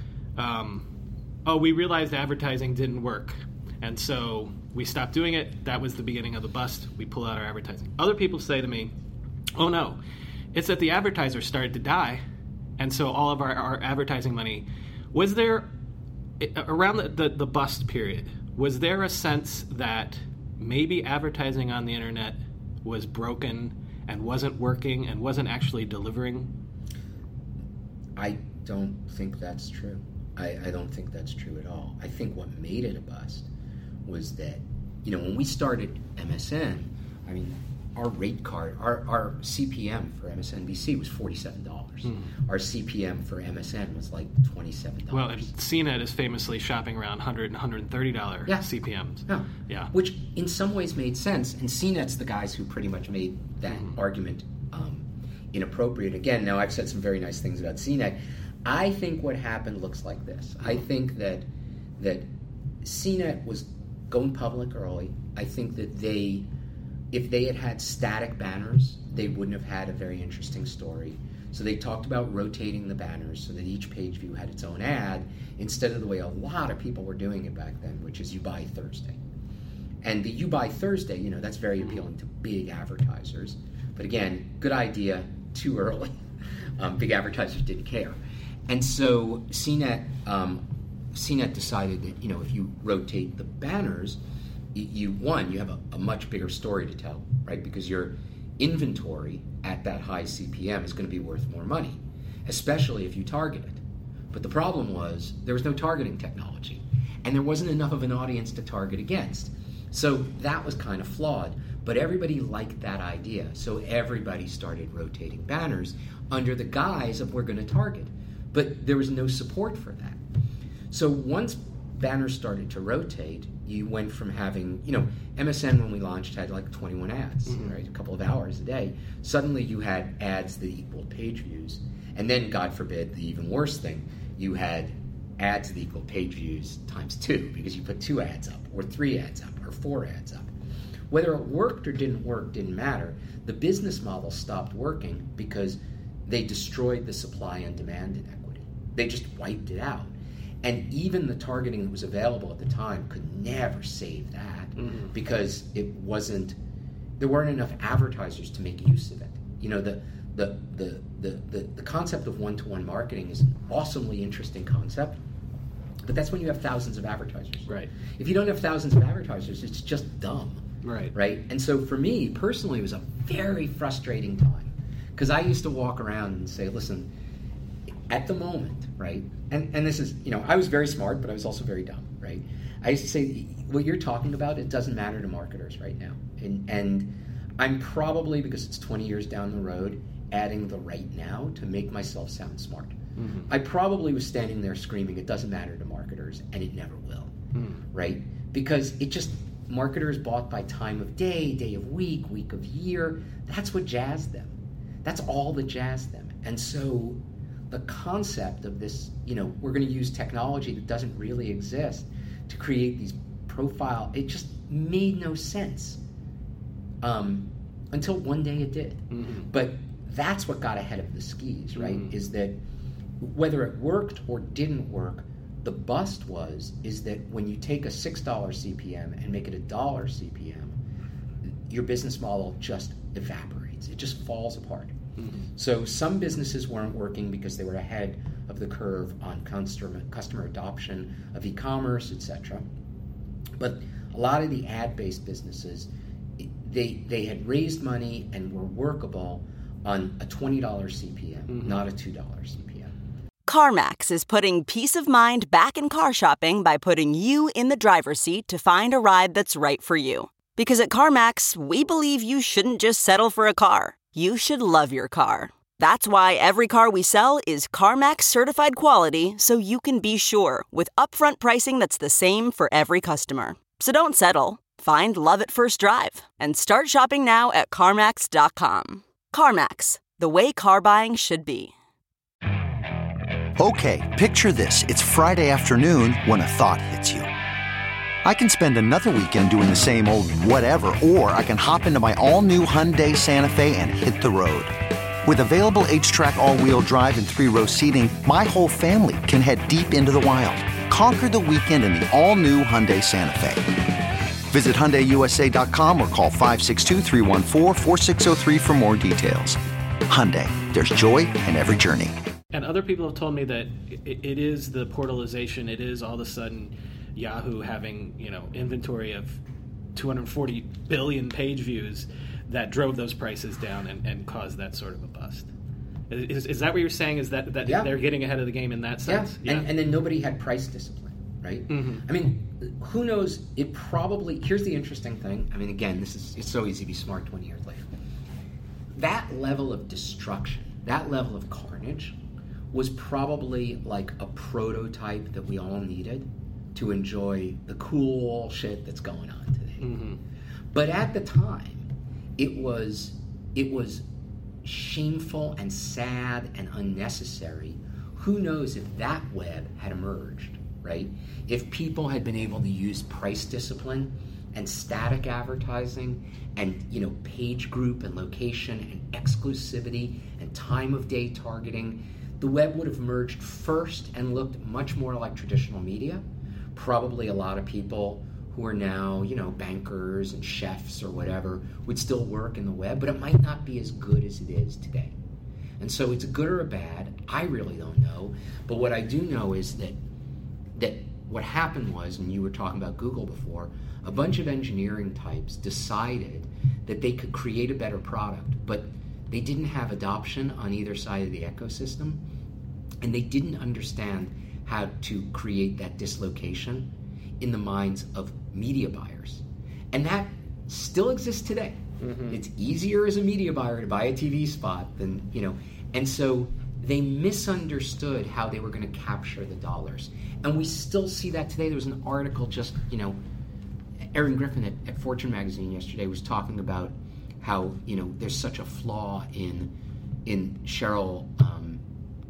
um, oh, we realized advertising didn't work, and so we stopped doing it. That was the beginning of the bust. We pull out our advertising. Other people say to me, oh, no, it's that the advertisers started to die, and so all of our, our advertising money... Was there, around the, the, the bust period, was there a sense that maybe advertising on the internet was broken and wasn't working and wasn't actually delivering? I don't think that's true. I, I don't think that's true at all. I think what made it a bust was that, you know, when we started M S N, I mean, our rate card, our, our C P M for M S N B C was forty-seven dollars. Mm. Our C P M for M S N was like twenty-seven dollars. Well, and C net is famously shopping around one hundred dollars and one hundred thirty dollars yeah. C P Ms. Yeah. yeah. Which in some ways made sense. And C net's the guys who pretty much made that mm. argument um, inappropriate. Again, now I've said some very nice things about C net. I think what happened looks like this. I think that that C net was going public early. I think that they, if they had had static banners, they wouldn't have had a very interesting story. So they talked about rotating the banners so that each page view had its own ad, instead of the way a lot of people were doing it back then, which is you buy Thursday. And the you buy Thursday, you know, that's very appealing to big advertisers. But again, good idea, too early. Um, big advertisers didn't care. And so C net, um, C net decided that, you know, if you rotate the banners, you, you one, you have a, a much bigger story to tell, right? Because your inventory at that high C P M is going to be worth more money, especially if you target it. But the problem was there was no targeting technology, and there wasn't enough of an audience to target against. So that was kind of flawed, but everybody liked that idea. So everybody started rotating banners under the guise of we're going to target. But there was no support for that. So once banners started to rotate, you went from having, you know, M S N when we launched had like twenty-one ads, mm-hmm. right, a couple of hours a day. Suddenly you had ads that equaled page views. And then, God forbid, the even worse thing, you had ads that equaled page views times two, because you put two ads up, or three ads up, or four ads up. Whether it worked or didn't work didn't matter. The business model stopped working because they destroyed the supply and demand inequity. They just wiped it out. And even the targeting that was available at the time could never save that, mm-hmm. because it wasn't, there weren't enough advertisers to make use of it. You know, the the the the the, the concept of one-to-one marketing is an awesomely interesting concept, but that's when you have thousands of advertisers. Right. If you don't have thousands of advertisers, it's just dumb. Right. Right. And so for me personally, it was a very frustrating time, because I used to walk around and say, listen, at the moment, right, and, and this is, you know, I was very smart, but I was also very dumb, right? I used to say, what you're talking about, it doesn't matter to marketers right now. And and I'm probably, because it's twenty years down the road, adding the right now to make myself sound smart. Mm-hmm. I probably was standing there screaming, it doesn't matter to marketers, and it never will, mm. right? Because it just, marketers bought by time of day, day of week, week of year. That's what jazzed them. That's all that jazzed them. And so the concept of this, you know, we're going to use technology that doesn't really exist to create these profile, it just made no sense um, until one day it did. Mm-hmm. But that's what got ahead of the skis, right? Mm-hmm. Is that whether it worked or didn't work, the bust was, is that when you take a six dollars C P M and make it a dollar C P M, your business model just evaporates. It just falls apart. Mm-hmm. So some businesses weren't working because they were ahead of the curve on customer, customer adoption of e-commerce, et cetera. But a lot of the ad-based businesses, they they had raised money and were workable on a twenty dollars C P M, mm-hmm. not a two dollars C P M. CarMax is putting peace of mind back in car shopping by putting you in the driver's seat to find a ride that's right for you. Because at CarMax, we believe you shouldn't just settle for a car. You should love your car. That's why every car we sell is CarMax certified quality, so you can be sure with upfront pricing that's the same for every customer. So don't settle. Find love at first drive and start shopping now at CarMax dot com. CarMax, the way car buying should be. Okay, picture this. It's Friday afternoon when a thought hits you. I can spend another weekend doing the same old whatever, or I can hop into my all-new Hyundai Santa Fe and hit the road. With available H-Track all-wheel drive and three-row seating, my whole family can head deep into the wild. Conquer the weekend in the all-new Hyundai Santa Fe. Visit Hyundai U S A dot com or call five six two, three one four, four six zero three for more details. Hyundai, there's joy in every journey. And other people have told me that it, it is the portalization. It is all of a sudden Yahoo having, you know, inventory of two hundred forty billion page views that drove those prices down and, and caused that sort of a bust. Is, is that what you're saying? Is that, that yeah. they're getting ahead of the game in that sense? Yeah, yeah. And, and then nobody had price discipline, right? Mm-hmm. I mean, who knows? It probably, here's the interesting thing. I mean, again, this is, it's so easy to be smart twenty years later. That level of destruction, that level of carnage was probably like a prototype that we all needed to enjoy the cool shit that's going on today. Mm-hmm. But at the time, it was it was shameful and sad and unnecessary. Who knows if that web had emerged, right? If people had been able to use price discipline and static advertising and, you know, page group and location and exclusivity and time of day targeting, the web would have merged first and looked much more like traditional media. Probably a lot of people who are now, you know, bankers and chefs or whatever would still work in the web, but it might not be as good as it is today. And so it's a good or a bad, I really don't know. But what I do know is that that what happened was, and you were talking about Google before, a bunch of engineering types decided that they could create a better product, but they didn't have adoption on either side of the ecosystem, and they didn't understand how to create that dislocation in the minds of media buyers. And that still exists today. Mm-hmm. It's easier as a media buyer to buy a T V spot than, you know, and so they misunderstood how they were going to capture the dollars. And we still see that today. There was an article just, you know, Erin Griffin at, at Fortune magazine yesterday was talking about how, you know, there's such a flaw in in Sheryl um,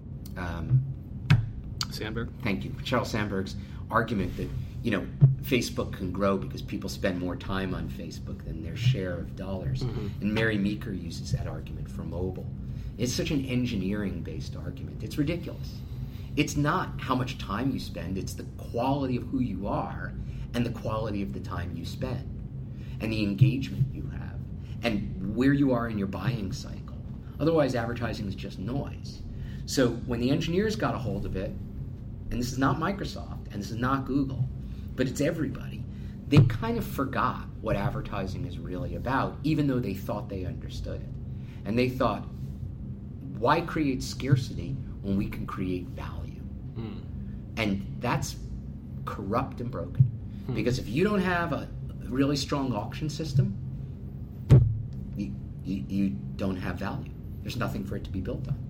um, Sandberg. Thank you. Sheryl Sandberg's argument that, you know, Facebook can grow because people spend more time on Facebook than their share of dollars. Mm-hmm. And Mary Meeker uses that argument for mobile. It's such an engineering-based argument. It's ridiculous. It's not how much time you spend, it's the quality of who you are and the quality of the time you spend and the engagement you have and where you are in your buying cycle. Otherwise, advertising is just noise. So when the engineers got a hold of it, and this is not Microsoft, and this is not Google, but it's everybody, they kind of forgot what advertising is really about, even though they thought they understood it. And they thought, why create scarcity when we can create value? Mm. And that's corrupt and broken. Mm. Because if you don't have a really strong auction system, you, you, you don't have value. There's nothing for it to be built on.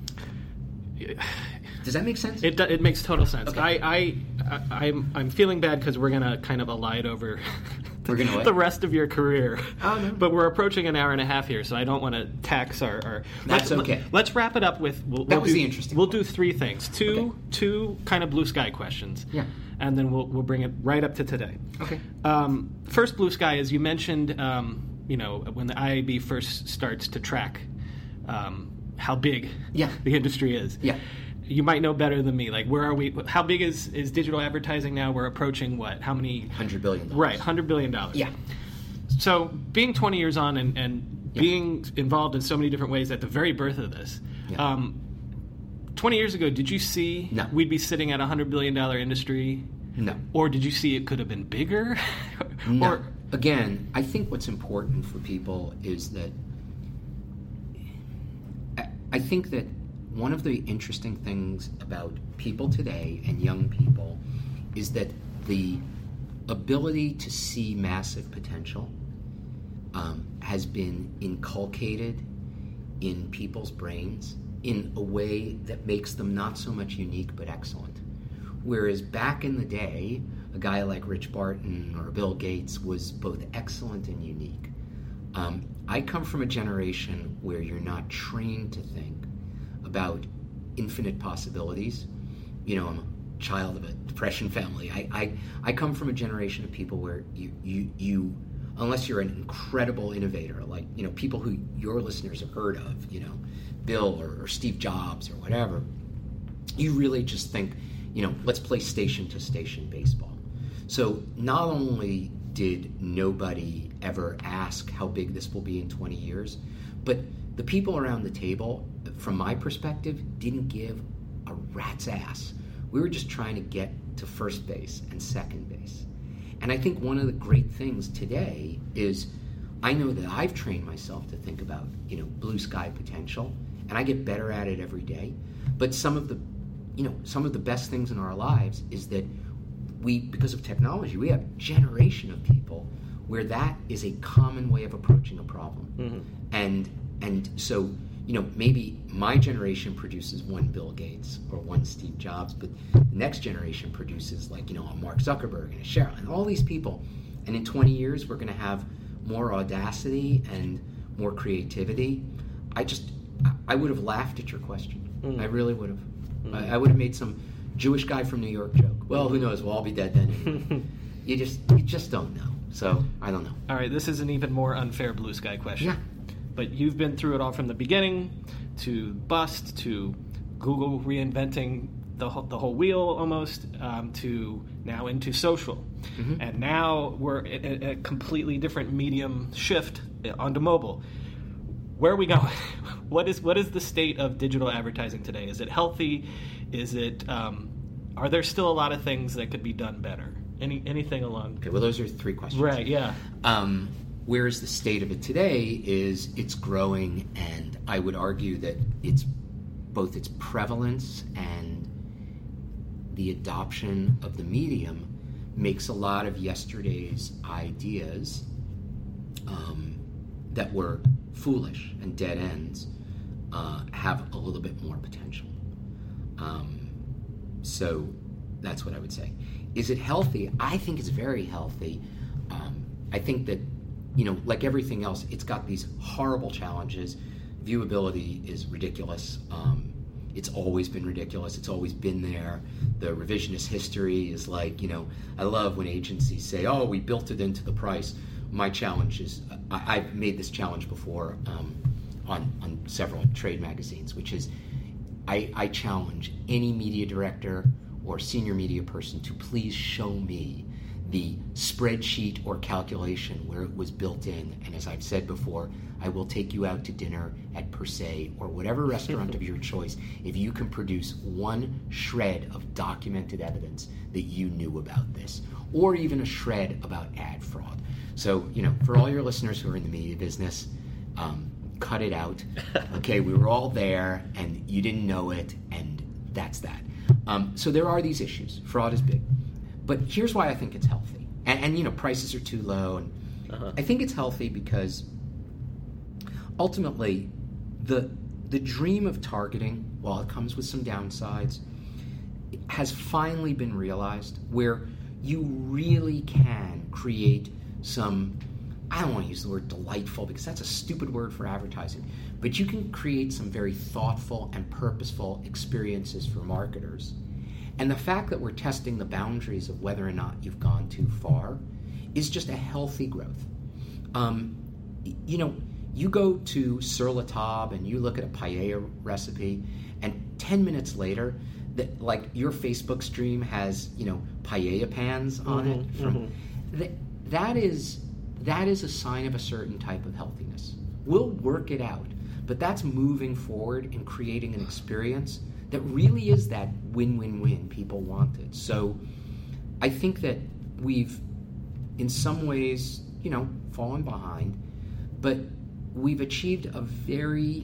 Does that make sense? It it makes total sense. Okay. I, I, I, I'm, I'm feeling bad because we're going to kind of elide over we're gonna the rest of your career. Oh, no. But we're approaching an hour and a half here, so I don't want to tax our... our That's let's, okay. Let's wrap it up with... We'll, that we'll was do, the interesting We'll part. do three things. Two okay. two kind of blue sky questions. Yeah. And then we'll we'll bring it right up to today. Okay. Um, first blue sky is you mentioned, um, you know, when the I A B first starts to track um, how big yeah. the industry is. Yeah. You might know better than me. Like, where are we? How big is, is digital advertising now? We're approaching what? How many? one hundred billion dollars. Right, one hundred billion dollars. Yeah. So being twenty years on and, and yeah. being involved in so many different ways at the very birth of this, yeah. um, twenty years ago, did you see no. we'd be sitting at a one hundred billion dollars industry? No. Or did you see it could have been bigger? No. Or, Again, I think what's important for people is that I, I think that one of the interesting things about people today and young people is that the ability to see massive potential um, has been inculcated in people's brains in a way that makes them not so much unique but excellent. Whereas back in the day, a guy like Rich Barton or Bill Gates was both excellent and unique. Um, I come from a generation where you're not trained to think about infinite possibilities. You know, I'm a child of a Depression family. I, I, I come from a generation of people where you, you, you, unless you're an incredible innovator, like, you know, people who your listeners have heard of, you know, Bill or, or Steve Jobs or whatever, you really just think, you know, let's play station-to-station baseball. So not only did nobody ever ask how big this will be in twenty years, but the people around the table, from my perspective, didn't give a rat's ass. We were just trying to get to first base and second base. And I think one of the great things today is I know that I've trained myself to think about, you know, blue sky potential, and I get better at it every day. But some of the, you know, some of the best things in our lives is that we, because of technology, we have a generation of people where that is a common way of approaching a problem. Mm-hmm. And and so, you know, maybe my generation produces one Bill Gates or one Steve Jobs, but the next generation produces, like, you know, a Mark Zuckerberg and a Sheryl and all these people. And in twenty years, we're going to have more audacity and more creativity. I just, I would have laughed at your question. Mm. I really would have. Mm. I, I would have made some Jewish guy from New York joke. Well, who knows? We'll all be dead then. you just, you just don't know. So I don't know. All right, this is an even more unfair blue sky question. Yeah. But you've been through it all from the beginning to bust to Google reinventing the whole, the whole wheel almost um, to now into social. Mm-hmm. And now we're at a, a completely different medium shift onto mobile. Where are we going? What is what is the state of digital advertising today? Is it healthy? Is it um, are there still a lot of things that could be done better? Any anything along? Okay, well, those are three questions. Right, yeah. Um, where is the state of it today is it's growing, and I would argue that it's both its prevalence and the adoption of the medium makes a lot of yesterday's ideas um, that were foolish and dead ends uh, have a little bit more potential. Um, so that's what I would say. Is it healthy? I think it's very healthy. Um, I think that, you know, like everything else, it's got these horrible challenges. Viewability is ridiculous. Um, it's always been ridiculous. It's always been there. The revisionist history is like, you know, I love when agencies say, oh, we built it into the price. My challenge is, I, I've made this challenge before um, on, on several trade magazines, which is I, I challenge any media director or senior media person to please show me the spreadsheet or calculation where it was built in. And as I've said before, I will take you out to dinner at Per Se or whatever restaurant of your choice if you can produce one shred of documented evidence that you knew about this, or even a shred about ad fraud. So, you know, for all your listeners who are in the media business, um, cut it out. Okay, we were all there, and you didn't know it, and that's that. Um, so there are these issues. Fraud is big. But here's why I think it's healthy. And, and you know, prices are too low. And uh-huh. I think it's healthy because ultimately the the dream of targeting, while it comes with some downsides, has finally been realized where you really can create some, I don't want to use the word delightful because that's a stupid word for advertising, but you can create some very thoughtful and purposeful experiences for marketers. And the fact that we're testing the boundaries of whether or not you've gone too far is just a healthy growth. Um, you know, you go to Sur La Table and you look at a paella recipe, and ten minutes later, that like your Facebook stream has, you know, paella pans on mm-hmm, it. From mm-hmm. that, that is that is a sign of a certain type of healthiness. We'll work it out, but that's moving forward and creating an experience that really is that win-win-win people wanted. So I think that we've, in some ways, you know, fallen behind, but we've achieved a very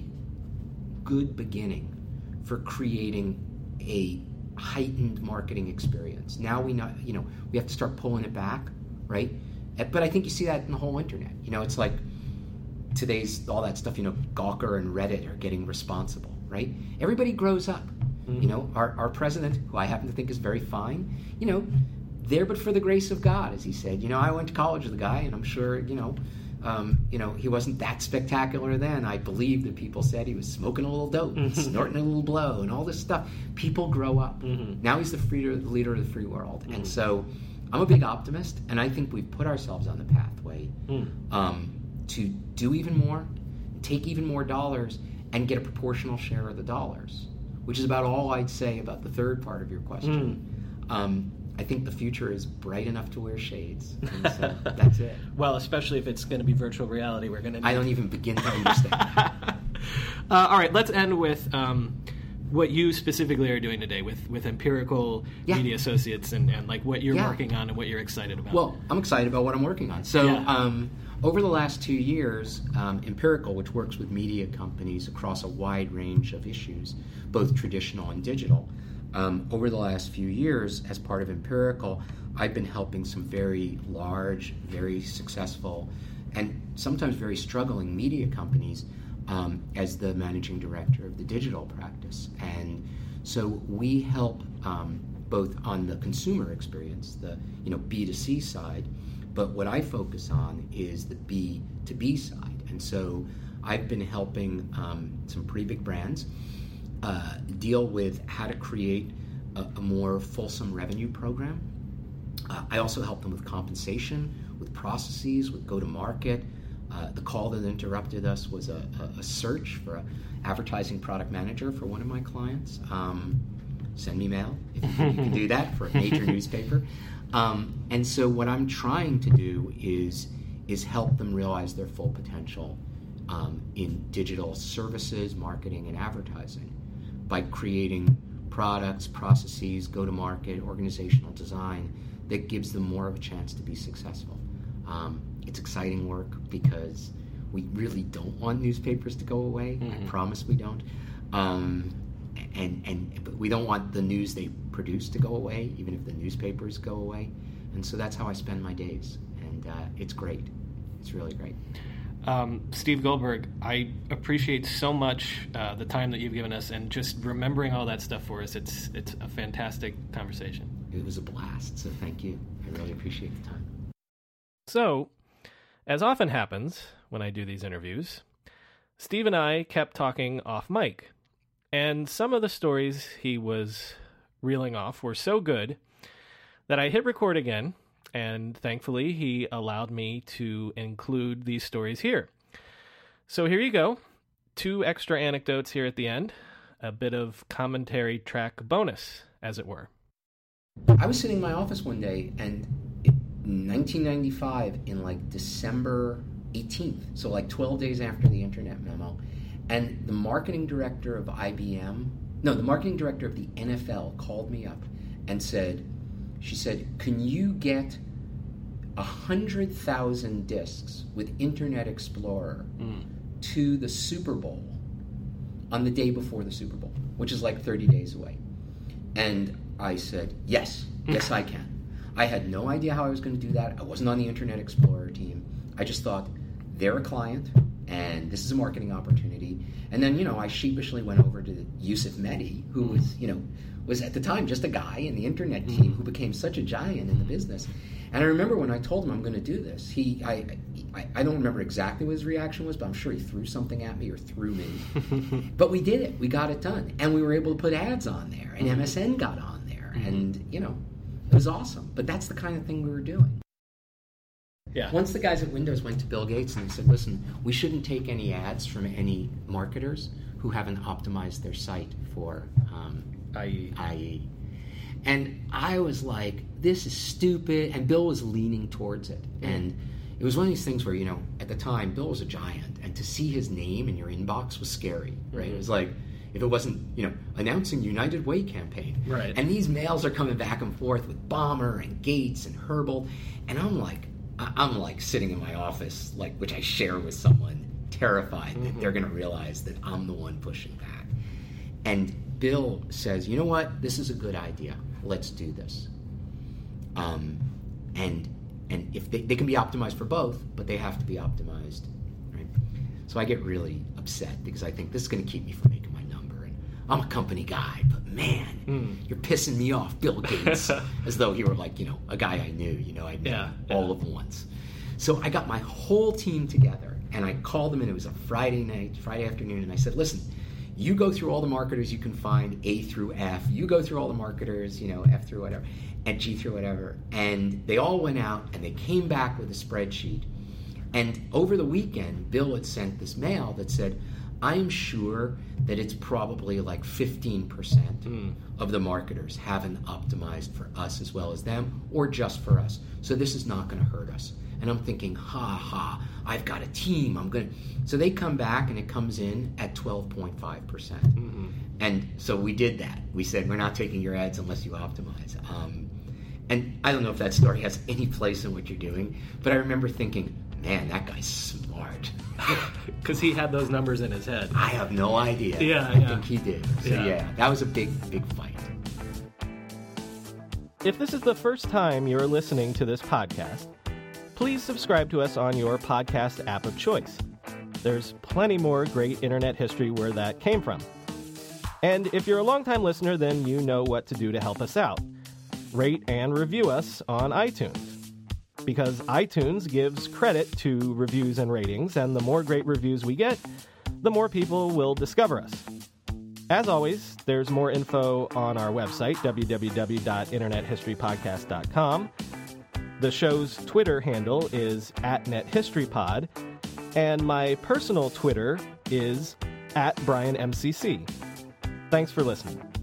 good beginning for creating a heightened marketing experience. Now we know, you know, we have to start pulling it back, right? But I think you see that in the whole internet. You know, it's like today's, all that stuff, you know, Gawker and Reddit are getting responsible, right? Everybody grows up. Mm-hmm. You know, our, our president, who I happen to think is very fine, you know, there but for the grace of God, as he said. You know, I went to college with the guy, and I'm sure, you know, um, you know, he wasn't that spectacular then. I believe that people said he was smoking a little dope, and snorting a little blow, and all this stuff. People grow up. Mm-hmm. Now he's the, free, the leader of the free world. Mm-hmm. And so I'm a big optimist, and I think we've put ourselves on the pathway mm. um, to do even more, take even more dollars, and get a proportional share of the dollars, which is about all I'd say about the third part of your question. Mm. Um, I think the future is bright enough to wear shades, and so that's it. Well, especially if it's going to be virtual reality, we're going to. I don't even begin to understand. uh, all right, let's end with um, what you specifically are doing today with with Empirical yeah. Media Associates, and, and like what you're yeah. working on and what you're excited about. Well, I'm excited about what I'm working on. So. Yeah. Um, Over the last two years, um, Empirical, which works with media companies across a wide range of issues, both traditional and digital, um, over the last few years, as part of Empirical, I've been helping some very large, very successful, and sometimes very struggling media companies um, as the managing director of the digital practice. And so we help um, both on the consumer experience, the you know B to C side, but what I focus on is the B to B side. And so I've been helping um, some pretty big brands uh, deal with how to create a, a more fulsome revenue program. Uh, I also help them with compensation, with processes, with go-to-market. Uh, the call that interrupted us was a, a, a search for an advertising product manager for one of my clients. Um, send me mail if you, you can do that for a major newspaper. Um, and so what I'm trying to do is is help them realize their full potential um, in digital services, marketing, and advertising by creating products, processes, go-to-market, organizational design that gives them more of a chance to be successful. Um, it's exciting work because we really don't want newspapers to go away. Mm-hmm. I promise we don't. Um, and and but we don't want the news they produce to go away, even if the newspapers go away. And so that's how I spend my days. And uh, it's great. It's really great. Um, Steve Goldberg, I appreciate so much uh, the time that you've given us and just remembering all that stuff for us. It's it's a fantastic conversation. It was a blast, so thank you. I really appreciate the time. So, as often happens when I do these interviews, Steve and I kept talking off mic, and some of the stories he was reeling off were so good that I hit record again, and thankfully he allowed me to include these stories here. So here you go. Two extra anecdotes here at the end, a bit of commentary track bonus, as it were. I was sitting in my office one day, and in nineteen ninety-five, in like December eighteenth, so like twelve days after the internet memo, and the marketing director of I B M, no, the marketing director of the N F L called me up and said, she said, can you get one hundred thousand discs with Internet Explorer mm. to the Super Bowl on the day before the Super Bowl, which is like thirty days away? And I said, yes, yes I can. I had no idea how I was going to do that. I wasn't on the Internet Explorer team. I just thought, they're a client, and this is a marketing opportunity. And then, you know, I sheepishly went over to Yusuf Mehdi, who was, you know, was at the time just a guy in the internet team who became such a giant in the business. And I remember when I told him I'm going to do this, he, I, I, I don't remember exactly what his reaction was, but I'm sure he threw something at me or threw me. But we did it. We got it done. And we were able to put ads on there, and M S N got on there. Mm-hmm. And, you know, it was awesome. But that's the kind of thing we were doing. Yeah. Once the guys at Windows went to Bill Gates and they said, listen, we shouldn't take any ads from any marketers who haven't optimized their site for um, I E. I E. And I was like, this is stupid. And Bill was leaning towards it. Mm. And it was one of these things where, you know, at the time, Bill was a giant. And to see his name in your inbox was scary, right? Mm-hmm. It was like, if it wasn't, you know, announcing United Way campaign. Right. And these mails are coming back and forth with Ballmer and Gates and Herbal. And I'm like, I'm like sitting in my office, like, which I share with someone, terrified mm-hmm. that they're going to realize that I'm the one pushing back. And Bill says, you know what? This is a good idea. Let's do this. Um, and and if they, they can be optimized for both, but they have to be optimized, right? So I get really upset because I think this is going to keep me from making my number. And I'm a company guy, but man, mm. you're pissing me off, Bill Gates, as though he were like, you know, a guy I knew, you know, I knew yeah, all yeah. of once. So I got my whole team together, and I called them, and it was a Friday night, Friday afternoon, and I said, listen, you go through all the marketers you can find, A through F. You go through all the marketers, you know, F through whatever, and G through whatever. And they all went out, and they came back with a spreadsheet. And over the weekend, Bill had sent this mail that said, I am sure that it's probably like fifteen percent mm. of the marketers haven't optimized for us as well as them, or just for us. So this is not going to hurt us. And I'm thinking, ha ha, I've got a team. I'm going to. So they come back, and it comes in at twelve point five percent. Mm-hmm. And so we did that. We said, we're not taking your ads unless you optimize. Um, and I don't know if that story has any place in what you're doing, but I remember thinking, man, that guy's smart. Because he had those numbers in his head. I have no idea. Yeah, I yeah. think he did. So yeah. yeah, that was a big, big fight. If this is the first time you're listening to this podcast, please subscribe to us on your podcast app of choice. There's plenty more great internet history where that came from. And if you're a longtime listener, then you know what to do to help us out. Rate and review us on iTunes. Because iTunes gives credit to reviews and ratings, and the more great reviews we get, the more people will discover us. As always, there's more info on our website, w w w dot internet history podcast dot com. The show's Twitter handle is at NetHistoryPod, and my personal Twitter is at BrianMCC. Thanks for listening.